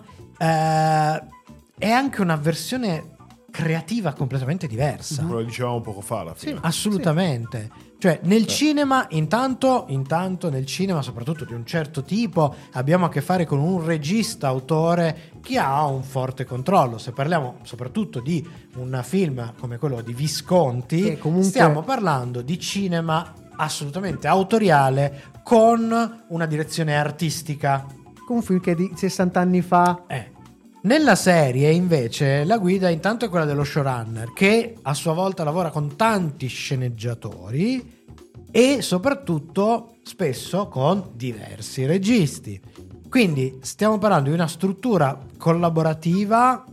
eh, è anche una versione creativa completamente diversa. Lo dicevamo poco fa alla fine. Assolutamente. Cioè, nel cinema, intanto, intanto, nel cinema, soprattutto di un certo tipo, abbiamo a che fare con un regista autore che ha un forte controllo. Se parliamo soprattutto di un film come quello di Visconti, Che comunque- stiamo parlando di cinema assolutamente autoriale con una direzione artistica. Con un film che è di sessanta anni fa. Eh. Nella serie invece la guida intanto è quella dello showrunner, che a sua volta lavora con tanti sceneggiatori e soprattutto spesso con diversi registi. Quindi stiamo parlando di una struttura collaborativa,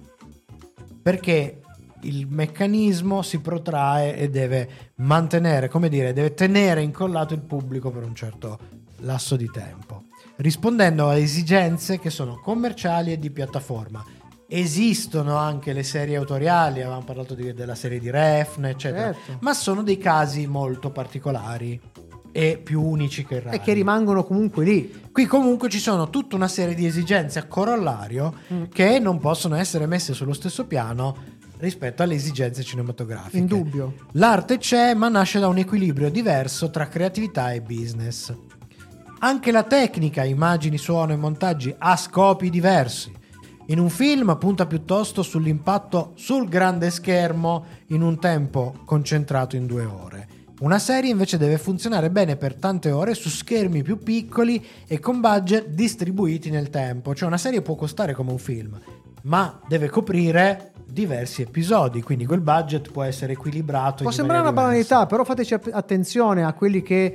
perché il meccanismo si protrae e deve mantenere, come dire, deve tenere incollato il pubblico per un certo lasso di tempo, rispondendo a esigenze che sono commerciali e di piattaforma. Esistono anche le serie autoriali, avevamo parlato di- della serie di Refn, eccetera, Certo. ma sono dei casi molto particolari e più unici che rari. E che rimangono comunque lì. Qui comunque ci sono tutta una serie di esigenze a corollario Mm. che non possono essere messe sullo stesso piano rispetto alle esigenze cinematografiche. In dubbio. L'arte c'è, ma nasce da un equilibrio diverso tra creatività e business. Anche la tecnica, immagini, suono e montaggi ha scopi diversi. In un film punta piuttosto sull'impatto sul grande schermo in un tempo concentrato in due ore. Una serie invece deve funzionare bene per tante ore su schermi più piccoli e con budget distribuiti nel tempo. Cioè una serie può costare come un film, ma deve coprire diversi episodi, quindi quel budget può essere equilibrato. Può in sembrare una maniera diversa. banalità, però fateci app- attenzione a quelli che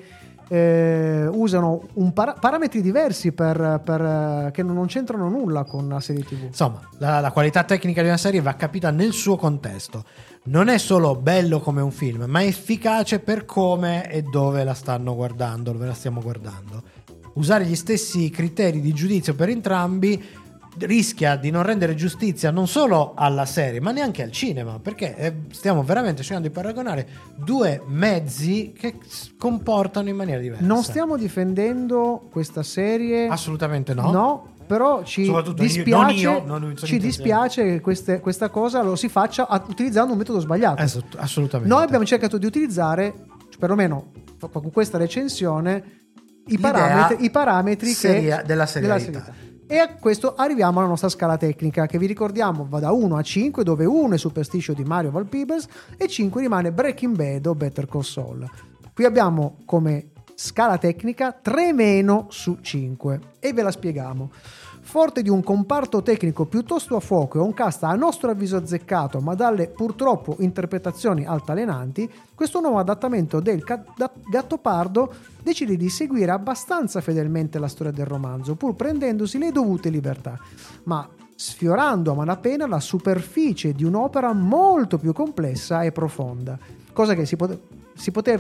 eh, usano un para- parametri diversi per, per, eh, che non c'entrano nulla con la serie tivù. Insomma, la, la qualità tecnica di una serie va capita nel suo contesto. Non è solo bello come un film, ma è efficace per come e dove la stanno guardando, dove la stiamo guardando. Usare gli stessi criteri di giudizio per entrambi rischia di non rendere giustizia non solo alla serie, ma neanche al cinema, perché eh, stiamo veramente cercando di paragonare due mezzi che si comportano in maniera diversa. Non stiamo difendendo questa serie. Assolutamente no. No, però ci Soprattutto io- dispiace, non io, non sono ci intenzione. dispiace che queste- questa cosa lo si faccia a- utilizzando un metodo sbagliato. Esatto, assolutamente. Noi abbiamo cercato di utilizzare, perlomeno fa- con questa recensione, i L'idea parametri, i parametri che- seria- della serialità. serialità. E a questo arriviamo alla nostra scala tecnica, che vi ricordiamo va da uno a cinque, dove uno è Superstition di Mario Val Peebles e cinque rimane Breaking Bad o Better Call Saul. Qui abbiamo come scala tecnica tre meno su cinque e ve la spieghiamo. Forte di un comparto tecnico piuttosto a fuoco e un cast a nostro avviso azzeccato, ma dalle purtroppo interpretazioni altalenanti, questo nuovo adattamento del ca- da- Gattopardo decide di seguire abbastanza fedelmente la storia del romanzo, pur prendendosi le dovute libertà, ma sfiorando a malapena la superficie di un'opera molto più complessa e profonda, cosa che si, pot- si poteva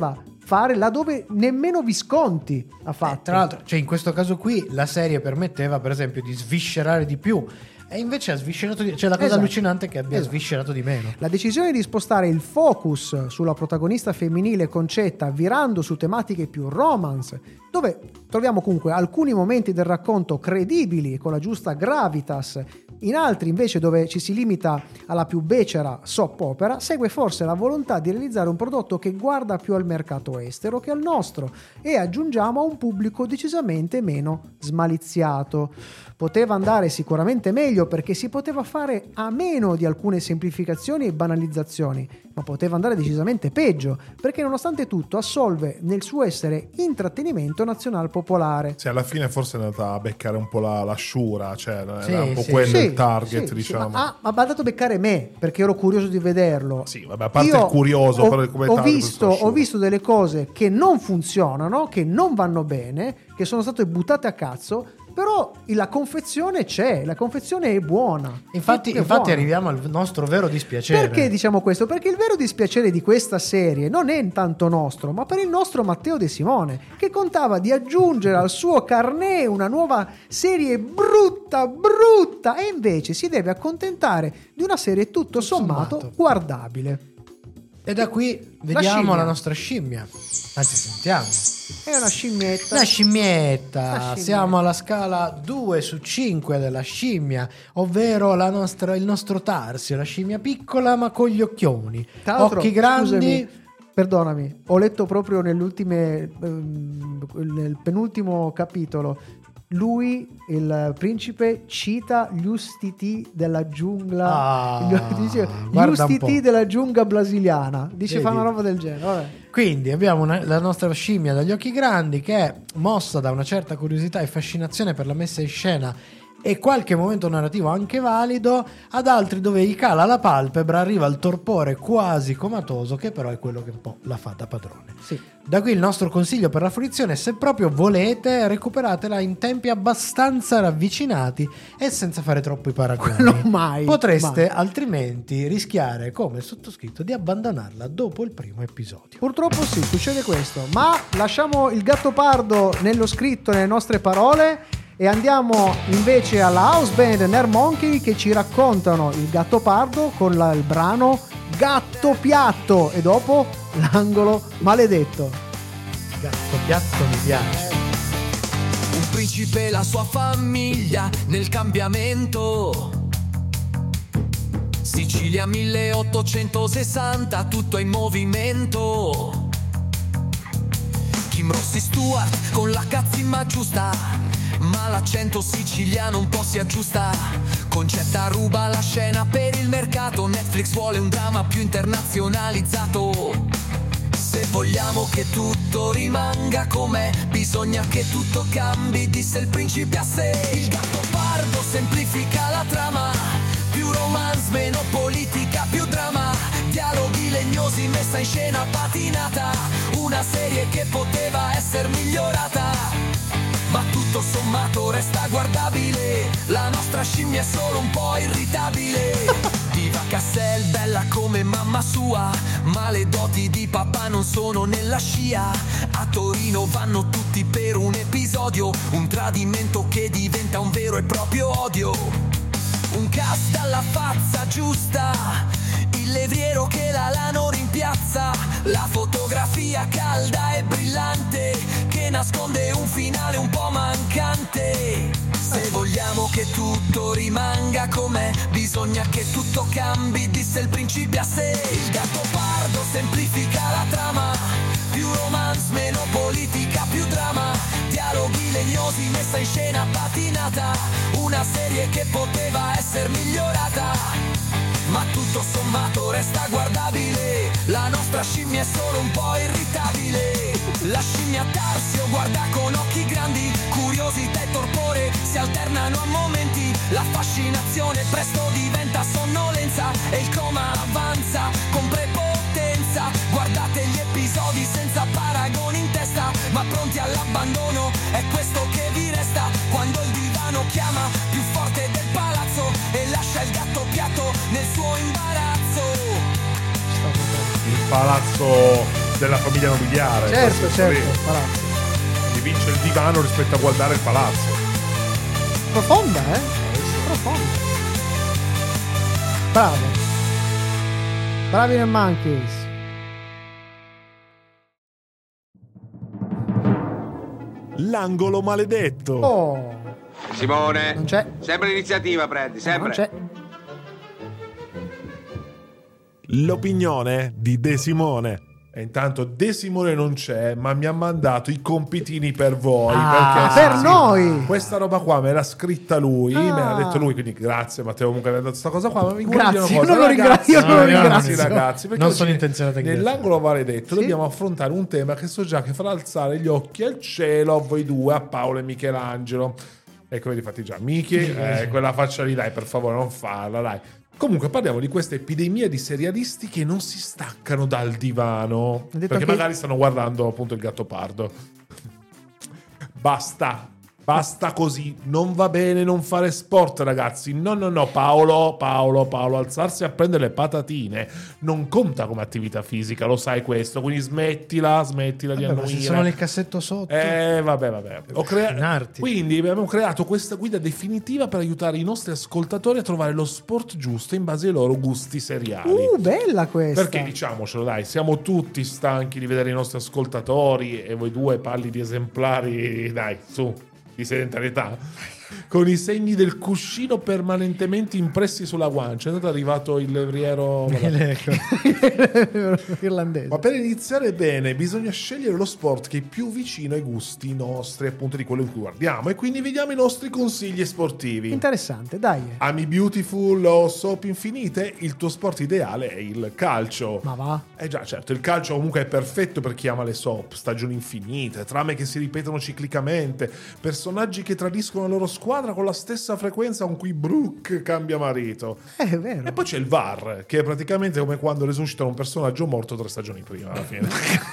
fare laddove nemmeno Visconti ha fatto. Eh, tra l'altro, cioè in questo caso qui la serie permetteva per esempio di sviscerare di più, e invece ha sviscerato di... cioè la cosa Esatto. allucinante è che abbia Esatto. sviscerato di meno. La decisione di spostare il focus sulla protagonista femminile Concetta, virando su tematiche più romance, dove troviamo comunque alcuni momenti del racconto credibili e con la giusta gravitas, in altri invece dove ci si limita alla più becera soap opera, segue forse la volontà di realizzare un prodotto che guarda più al mercato estero che al nostro, e aggiungiamo a un pubblico decisamente meno smaliziato. Poteva andare sicuramente meglio perché si poteva fare a meno di alcune semplificazioni e banalizzazioni, ma poteva andare decisamente peggio perché nonostante tutto assolve nel suo essere intrattenimento nazional popolare. Sì, alla fine forse è andata a beccare un po' la, la sciura, cioè era Sì, un po' sì. quello Sì, il target, sì, diciamo. sì, ma, ah, ma ha dato a beccare me perché ero curioso di vederlo. Sì, vabbè, a parte Io il curioso, ho, però come ho target visto, questo ho visto delle cose che non funzionano, che non vanno bene, che sono state buttate a cazzo. Però la confezione c'è, la confezione è buona. Infatti, è infatti buona. arriviamo al nostro vero dispiacere. Perché diciamo questo? Perché il vero dispiacere di questa serie non è tanto nostro, ma per il nostro Matteo De Simone, che contava di aggiungere al suo carnet una nuova serie brutta, brutta, e invece si deve accontentare di una serie tutto sommato, sommato. guardabile. E da qui vediamo scimmia. la, nostra scimmia. Anzi, sentiamo. È una scimmietta. La scimmietta. La scimmia. Siamo alla scala due su cinque della scimmia, ovvero la nostra, il nostro Tarsio, la scimmia piccola ma con gli occhioni, Tra l'altro, occhi grandi. scusami, perdonami, ho letto proprio nell'ultime, ehm, nel penultimo capitolo, lui, il principe, cita gli ustiti della giungla, Ah, gli, dice, gli guarda un ustiti po'. della giungla brasiliana, dice Vedi? fa una roba del genere. Vabbè. Quindi abbiamo una- la nostra scimmia dagli occhi grandi che è mossa da una certa curiosità e fascinazione per la messa in scena e qualche momento narrativo anche valido, ad altri dove gli cala la palpebra, arriva il torpore quasi comatoso, che però è quello che un po' la fa da padrone. Sì. Da qui il nostro consiglio per la fruizione: se proprio volete, recuperatela in tempi abbastanza ravvicinati e senza fare troppo i paragoni. Quello mai, Potreste mai. altrimenti rischiare, come il sottoscritto, di abbandonarla dopo il primo episodio. Purtroppo sì, succede questo, ma lasciamo il Gattopardo nello scritto, nelle nostre parole, e andiamo invece alla house band Nerd Monkey, che ci raccontano il Gattopardo con la- il brano Gatto Piatto e dopo l'angolo maledetto. Gatto Piatto mi piace. Un principe e la sua famiglia nel cambiamento. Sicilia milleottocentosessanta, tutto in movimento. Kim Rossi Stewart con la cazzimma giusta, ma l'accento siciliano un po' si aggiusta. Concetta ruba la scena per il mercato, Netflix vuole un dramma più internazionalizzato. Se vogliamo che tutto rimanga com'è, bisogna che tutto cambi, disse il principe a sé. Il Gattopardo semplifica la trama, più romance, meno politica, più drama, dialoghi legnosi, messa in scena patinata, una serie che poteva essere migliorata, ma tutto sommato resta guardabile. La nostra scimmia è solo un po' irritabile. Diva Cassel, bella come mamma sua, ma le doti di papà non sono nella scia. A Torino vanno tutti per un episodio, un tradimento che diventa un vero e proprio odio. Un cast dalla fazza giusta, il levriero che la Lano rimpiazza, la fotografia calda e brillante che nasconde un finale un po' mancante. Se vogliamo che tutto rimanga com'è, bisogna che tutto cambi, disse il principe a sé. Il Gattopardo semplifica la trama, più romance, meno politica, più drama, dialoghi legnosi, messa in scena patinata, una serie che poteva essere migliorata, ma tutto sommato resta guardabile. La nostra scimmia è solo un po' irritabile. La scimmia Tarsio guarda con occhi grandi, curiosità e torpore si alternano a momenti. La fascinazione presto diventa sonnolenza e il coma avanza con prepotenza. Guardate gli episodi senza paragoni in testa, ma pronti all'abbandono, è questo che vi resta quando il divano chiama più forte del palazzo e lascia il gatto piatto nel suo imbarazzo. Il palazzo della famiglia nobiliare. Certo, Questo certo, lì. il palazzo. Quindi vince il divano rispetto a guardare il palazzo. Profonda, eh? Profonda. Bravo. Bravi nel Monkeys. L'angolo maledetto. Oh. Simone. Non c'è. Sempre l'iniziativa prendi, sempre. Non c'è. L'opinione di De Simone. E intanto De Simone non c'è, ma mi ha mandato i compitini per voi. Ah, perché per sì, noi. Questa roba qua me l'ha scritta lui, Ah. me l'ha detto lui, quindi grazie Matteo comunque mi ha dato questa cosa qua. Ma mi guardi Grazie, una cosa, io non lo ragazzi, ringrazio, io non lo ragazzi, ringrazio. ragazzi, perché Non oggi sono intenzionato a nell'angolo maledetto Sì? dobbiamo affrontare un tema che so già che farà alzare gli occhi al cielo a voi due, a Paolo e Michelangelo. Ecco, vedi, fatti già. Michi, eh, quella faccia lì, dai, per favore, non farla, dai. Comunque parliamo di questa epidemia di serialisti che non si staccano dal divano. detto Perché che- magari stanno guardando appunto il Gattopardo. Basta. Basta così, non va bene non fare sport, ragazzi. No, no, no, Paolo, Paolo, Paolo, alzarsi a prendere le patatine non conta come attività fisica, lo sai questo, quindi smettila, smettila di Vabbè, ma se annuire. sono nel cassetto sotto. Eh, vabbè, vabbè. Ho crea- Cucinarti. Quindi abbiamo creato questa guida definitiva per aiutare i nostri ascoltatori a trovare lo sport giusto in base ai loro gusti seriali. Uh, bella questa. Perché diciamocelo, dai, siamo tutti stanchi di vedere i nostri ascoltatori e voi due parli di esemplari, dai, su, di sedentarietà, con i segni del cuscino permanentemente impressi sulla guancia. È stato arrivato il levriero irlandese. Ma per iniziare bene bisogna scegliere lo sport che è più vicino ai gusti nostri, appunto di quello in cui guardiamo, e quindi vediamo i nostri consigli sportivi. Interessante, dai. Ami Beautiful o Soap Infinite? Il tuo sport ideale è il calcio. Ma va. Eh già, certo, il calcio comunque è perfetto per chi ama le soap, stagioni infinite, trame che si ripetono ciclicamente, personaggi che tradiscono la loro squadra con la stessa frequenza con cui Brooke cambia marito. Eh, è vero. E poi c'è il V A R, che è praticamente come quando resuscitano un personaggio morto tre stagioni prima, alla fine.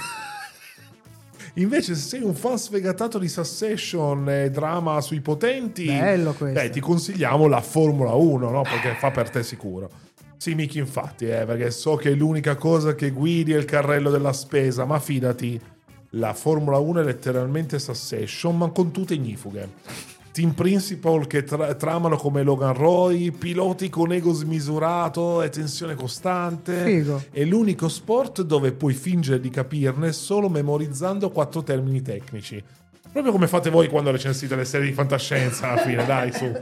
Invece, se sei un fan sfegatato di Succession e drama sui potenti, Bello questo. beh, ti consigliamo la Formula uno, no? Perché fa per te sicuro. Sì, Miki, infatti, eh, perché so che è l'unica cosa che guidi è il carrello della spesa, ma fidati, la Formula uno è letteralmente Succession, ma con tutte ignifughe. Team principal che tra- tramano come Logan Roy, piloti con ego smisurato e tensione costante. Figo. È l'unico sport dove puoi fingere di capirne solo memorizzando quattro termini tecnici. Proprio come fate voi quando recensite le serie di fantascienza alla fine, dai, su.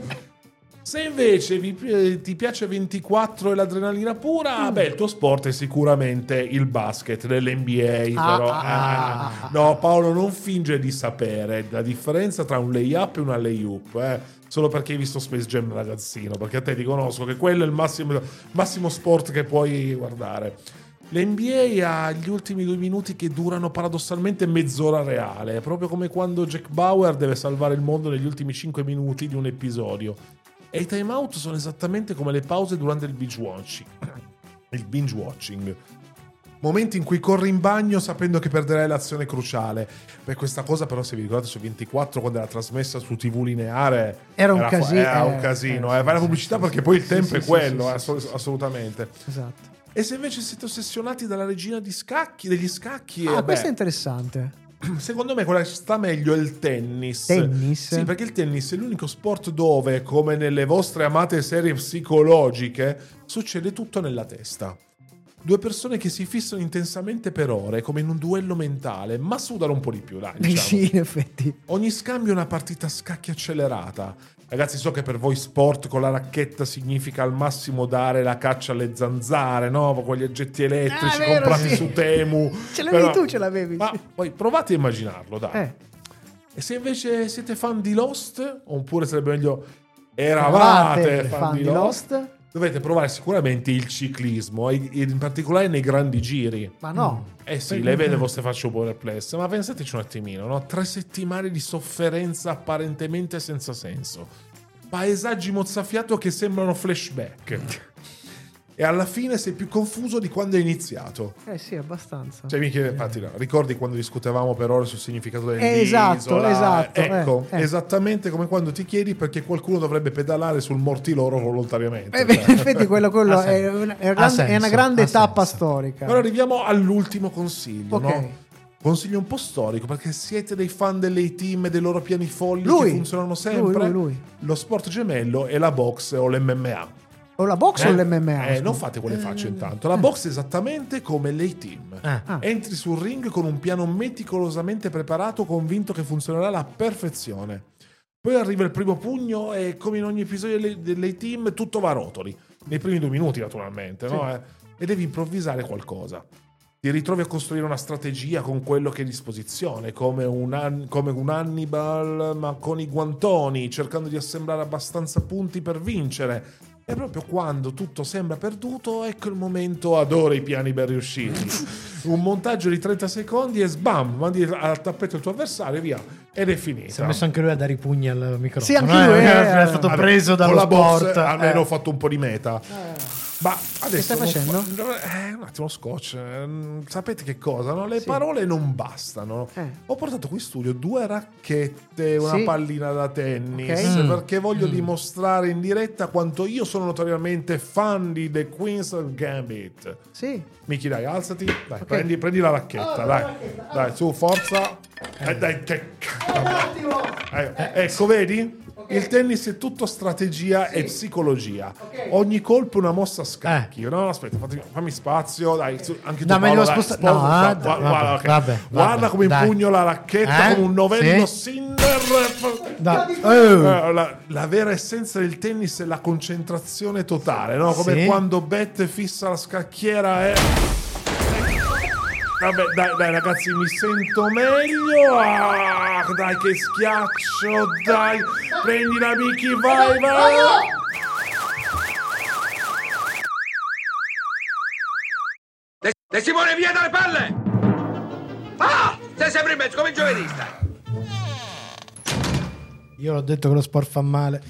Se invece vi, pi- ti piace ventiquattro e l'adrenalina pura, Mm. beh, il tuo sport è sicuramente il basket dell'N B A. Ah, però, ah, eh, ah, ah, no, Paolo, non finge di sapere la differenza tra un layup e una layup, eh. Solo perché hai visto Space Jam ragazzino, perché a te ti conosco che quello è il massimo, massimo sport che puoi guardare. L'N B A ha gli ultimi due minuti che durano paradossalmente mezz'ora reale, è proprio come quando Jack Bauer deve salvare il mondo negli ultimi cinque minuti di un episodio. E i time out sono esattamente come le pause durante il binge watching. Il binge watching. Momenti in cui corri in bagno sapendo che perderai l'azione cruciale. Per questa cosa però, se vi ricordate, su ventiquattro, quando era trasmessa su tivù lineare, Era un casino, Era un eh, casino. eh, eh, Fai la pubblicità perché poi il sì, tempo sì, è sì, quello, sì, eh, sì, ass- sì. assolutamente. Esatto. E se invece siete ossessionati dalla regina di scacchi, degli scacchi... Ah, eh, questo è beh, interessante. secondo me quella che sta meglio è il tennis. Tennis? Sì, perché il tennis è l'unico sport dove, come nelle vostre amate serie psicologiche, succede tutto nella testa. Due persone che si fissano intensamente per ore, come in un duello mentale, ma sudano un po' di più, dai, diciamo. Sì, in effetti. Ogni scambio è una partita a scacchi accelerata. Ragazzi, so che per voi sport con la racchetta significa al massimo dare la caccia alle zanzare, no? Con gli oggetti elettrici Ah, vero, comprati sì. su Temu. Ce l'avevi Però- tu, ce l'avevi. Ma sì. poi provate a immaginarlo, dai. Eh. E se invece siete fan di Lost, oppure sarebbe meglio eravate Eravate fan, fan di di Lost, Lost? dovete provare sicuramente il ciclismo, e in particolare nei grandi giri. Ma no. Eh sì, Perché- le vede le vostre facce un po' perplesse, ma pensateci un attimino, no? Tre settimane di sofferenza apparentemente senza senso. Paesaggi mozzafiato che sembrano flashback. e alla fine sei più confuso di quando hai iniziato. Eh sì, abbastanza. Cioè, mi chiede, infatti, no, ricordi quando discutevamo per ore sul significato dell'isola? Eh, esatto, esatto, Ecco, eh, eh. esattamente come quando ti chiedi perché qualcuno dovrebbe pedalare sul mortiloro volontariamente. Eh, cioè. in effetti quello, quello è, una, è, una, senso, è una grande ha tappa senso. storica. Ora arriviamo all'ultimo consiglio, Ok. no? Consiglio un po' storico, perché siete dei fan delle A-Team e dei loro piani folli Lui, che funzionano sempre. lui, lui, lui. Lo sport gemello è la box o l'M M A. O la box Eh? o l'M M A? Eh, non fate quelle facce intanto. La box è esattamente come l'A-Team. Ah. Entri sul ring con un piano meticolosamente preparato, convinto che funzionerà alla perfezione. Poi arriva il primo pugno e, come in ogni episodio delle- dell'A-Team, tutto va a rotoli. Nei primi due minuti, naturalmente, no? Eh? E devi improvvisare qualcosa. Ti ritrovi a costruire una strategia con quello che hai a disposizione, come un, An- come un Hannibal, ma con i guantoni, cercando di assemblare abbastanza punti per vincere. E proprio quando tutto sembra perduto, ecco il momento, adoro i piani ben riusciti. Un montaggio di trenta secondi e sbam, mandi al tappeto il tuo avversario e via. Ed è finita. Si è messo anche lui a dare i pugni al microfono. Sì, anche eh? lui, è, eh. è stato Vabbè, preso dallo con la box, sport. almeno eh. ho fatto un po' di meta. Ma adesso stai facendo? Eh, un attimo scotch. Eh, sapete che cosa? No? Le parole non bastano. Eh. Ho portato qui in studio due racchette, una Sì. pallina da tennis, Ok. Mm. perché voglio dimostrare in diretta quanto io sono notoriamente fan di The Queen's Gambit. Sì. Miki, dai, alzati. Dai, prendi, prendi la racchetta, dai. Dai, su, forza. Eh, dai, che eh, ecco, vedi? Il tennis è tutto strategia e psicologia. Ogni colpo è una mossa a scacchi. No, aspetta, fammi, fammi spazio. Dai, su, anche tu, No, meglio Paolo, dai, sposta- sposta- no, guarda, ah, guarda, vabbè, guarda, ok. vabbè, Guarda vabbè, come dai. impugno la racchetta Eh? come un novello Sì? Sinner. Dai. Eh, La, la vera essenza del tennis è la concentrazione totale, no? Come Sì. quando Bette fissa la scacchiera e... Vabbè, dai, dai, ragazzi, mi sento meglio. Ah, dai, che schiaccio, dai. Prendi la Miki, vai, vai. De, De Simone, via dalle palle! Ah! Sei sempre in mezzo come il giovedista. Io l'ho detto che lo sport fa male.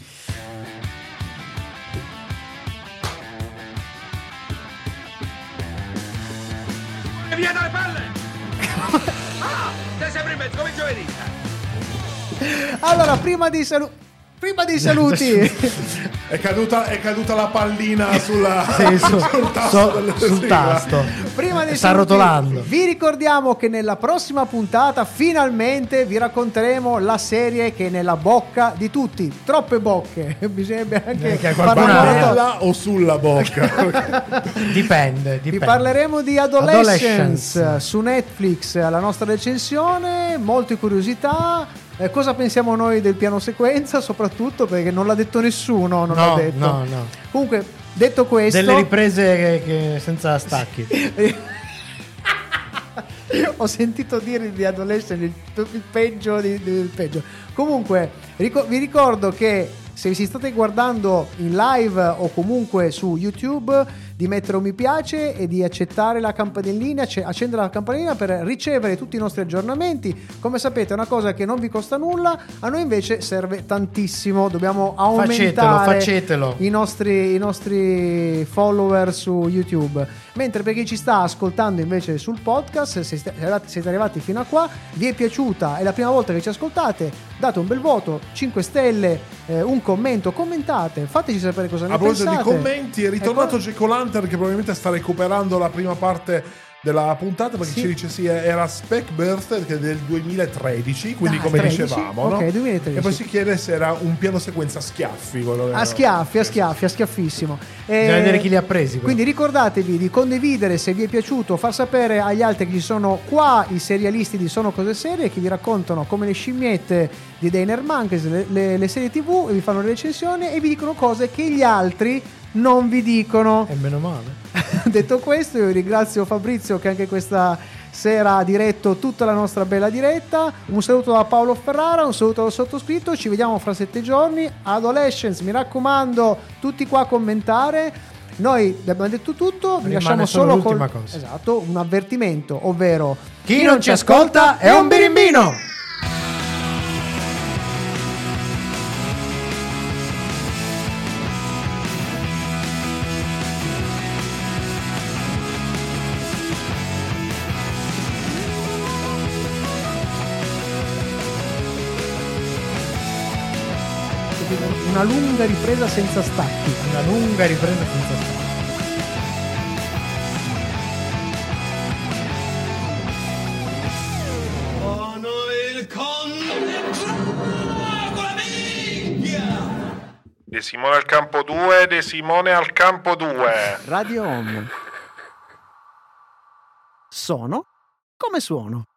Via dalle palle! Ah! Sei sempre in mezzo come il giovedista. Allora, prima di salu- prima dei saluti, È caduta, è caduta la pallina sulla, Sì, su- sul tasto. so- delle- sul sì, tasto. prima dei Sta saluti, rotolando. vi ricordiamo che nella prossima puntata finalmente vi racconteremo la serie che è nella bocca di tutti. Troppe bocche, bisognerebbe anche Eh, che fare qualcuno una ha- nota. Nella o sulla bocca? Dipende, Vi dipende. parleremo di Adolescence, Adolescence. su Netflix, la nostra recensione, molte curiosità. Eh, cosa pensiamo noi del piano sequenza, soprattutto perché non l'ha detto nessuno, non No, l'ha detto. no, no. Comunque, detto questo, Delle riprese che, che senza stacchi. ho sentito dire di Adolescence il, il peggio di- del peggio. Comunque, rico- vi ricordo che se vi state guardando in live o comunque su YouTube, di mettere un mi piace e di accettare la campanellina, acc- accendere la campanellina per ricevere tutti i nostri aggiornamenti. Come sapete è una cosa che non vi costa nulla, a noi invece serve tantissimo. Dobbiamo aumentare facetelo. i nostri, i nostri follower su YouTube. Mentre per chi ci sta ascoltando invece sul podcast, se siete arrivati, siete arrivati fino a qua, vi è piaciuta, è la prima volta che ci ascoltate, date un bel voto, cinque stelle, eh, un commento, commentate, fateci sapere cosa ne A proposito pensate. di commenti, è ritornato Ecco. Jack O'Lantern che probabilmente sta recuperando la prima parte della puntata perché Sì. ci dice sì, era Spec Birth che è del duemilatredici, quindi Dai, come tredici? dicevamo, Ok, no? duemilatredici. E poi si chiede se era un piano sequenza a schiaffi quello che A era. schiaffi, a schiaffi, a schiaffissimo. Eh, Bisogna vedere chi li ha presi. però. Quindi ricordatevi di condividere se vi è piaciuto, far sapere agli altri che ci sono qua i serialisti di Sono Cose Serie che vi raccontano come le scimmiette di Dainer Monkeys, le, le, le serie tv, e vi fanno le recensioni e vi dicono cose che gli altri non vi dicono. E meno male. Detto questo, io ringrazio Fabrizio che anche questa sera ha diretto tutta la nostra bella diretta. Un saluto da Paolo Ferrara, un saluto dal sottoscritto. Ci vediamo fra sette giorni. Adolescence, mi raccomando, tutti qua a commentare. Noi vi abbiamo detto tutto, vi Rimane lasciamo solo solo l'ultima col... cosa. Esatto, un avvertimento, ovvero Chi non ci ascolta è un birimbino. Una lunga ripresa senza stacchi. Una lunga ripresa senza stacchi. De Simone al campo due, De Simone al campo due. Radio Home. Sono come suono.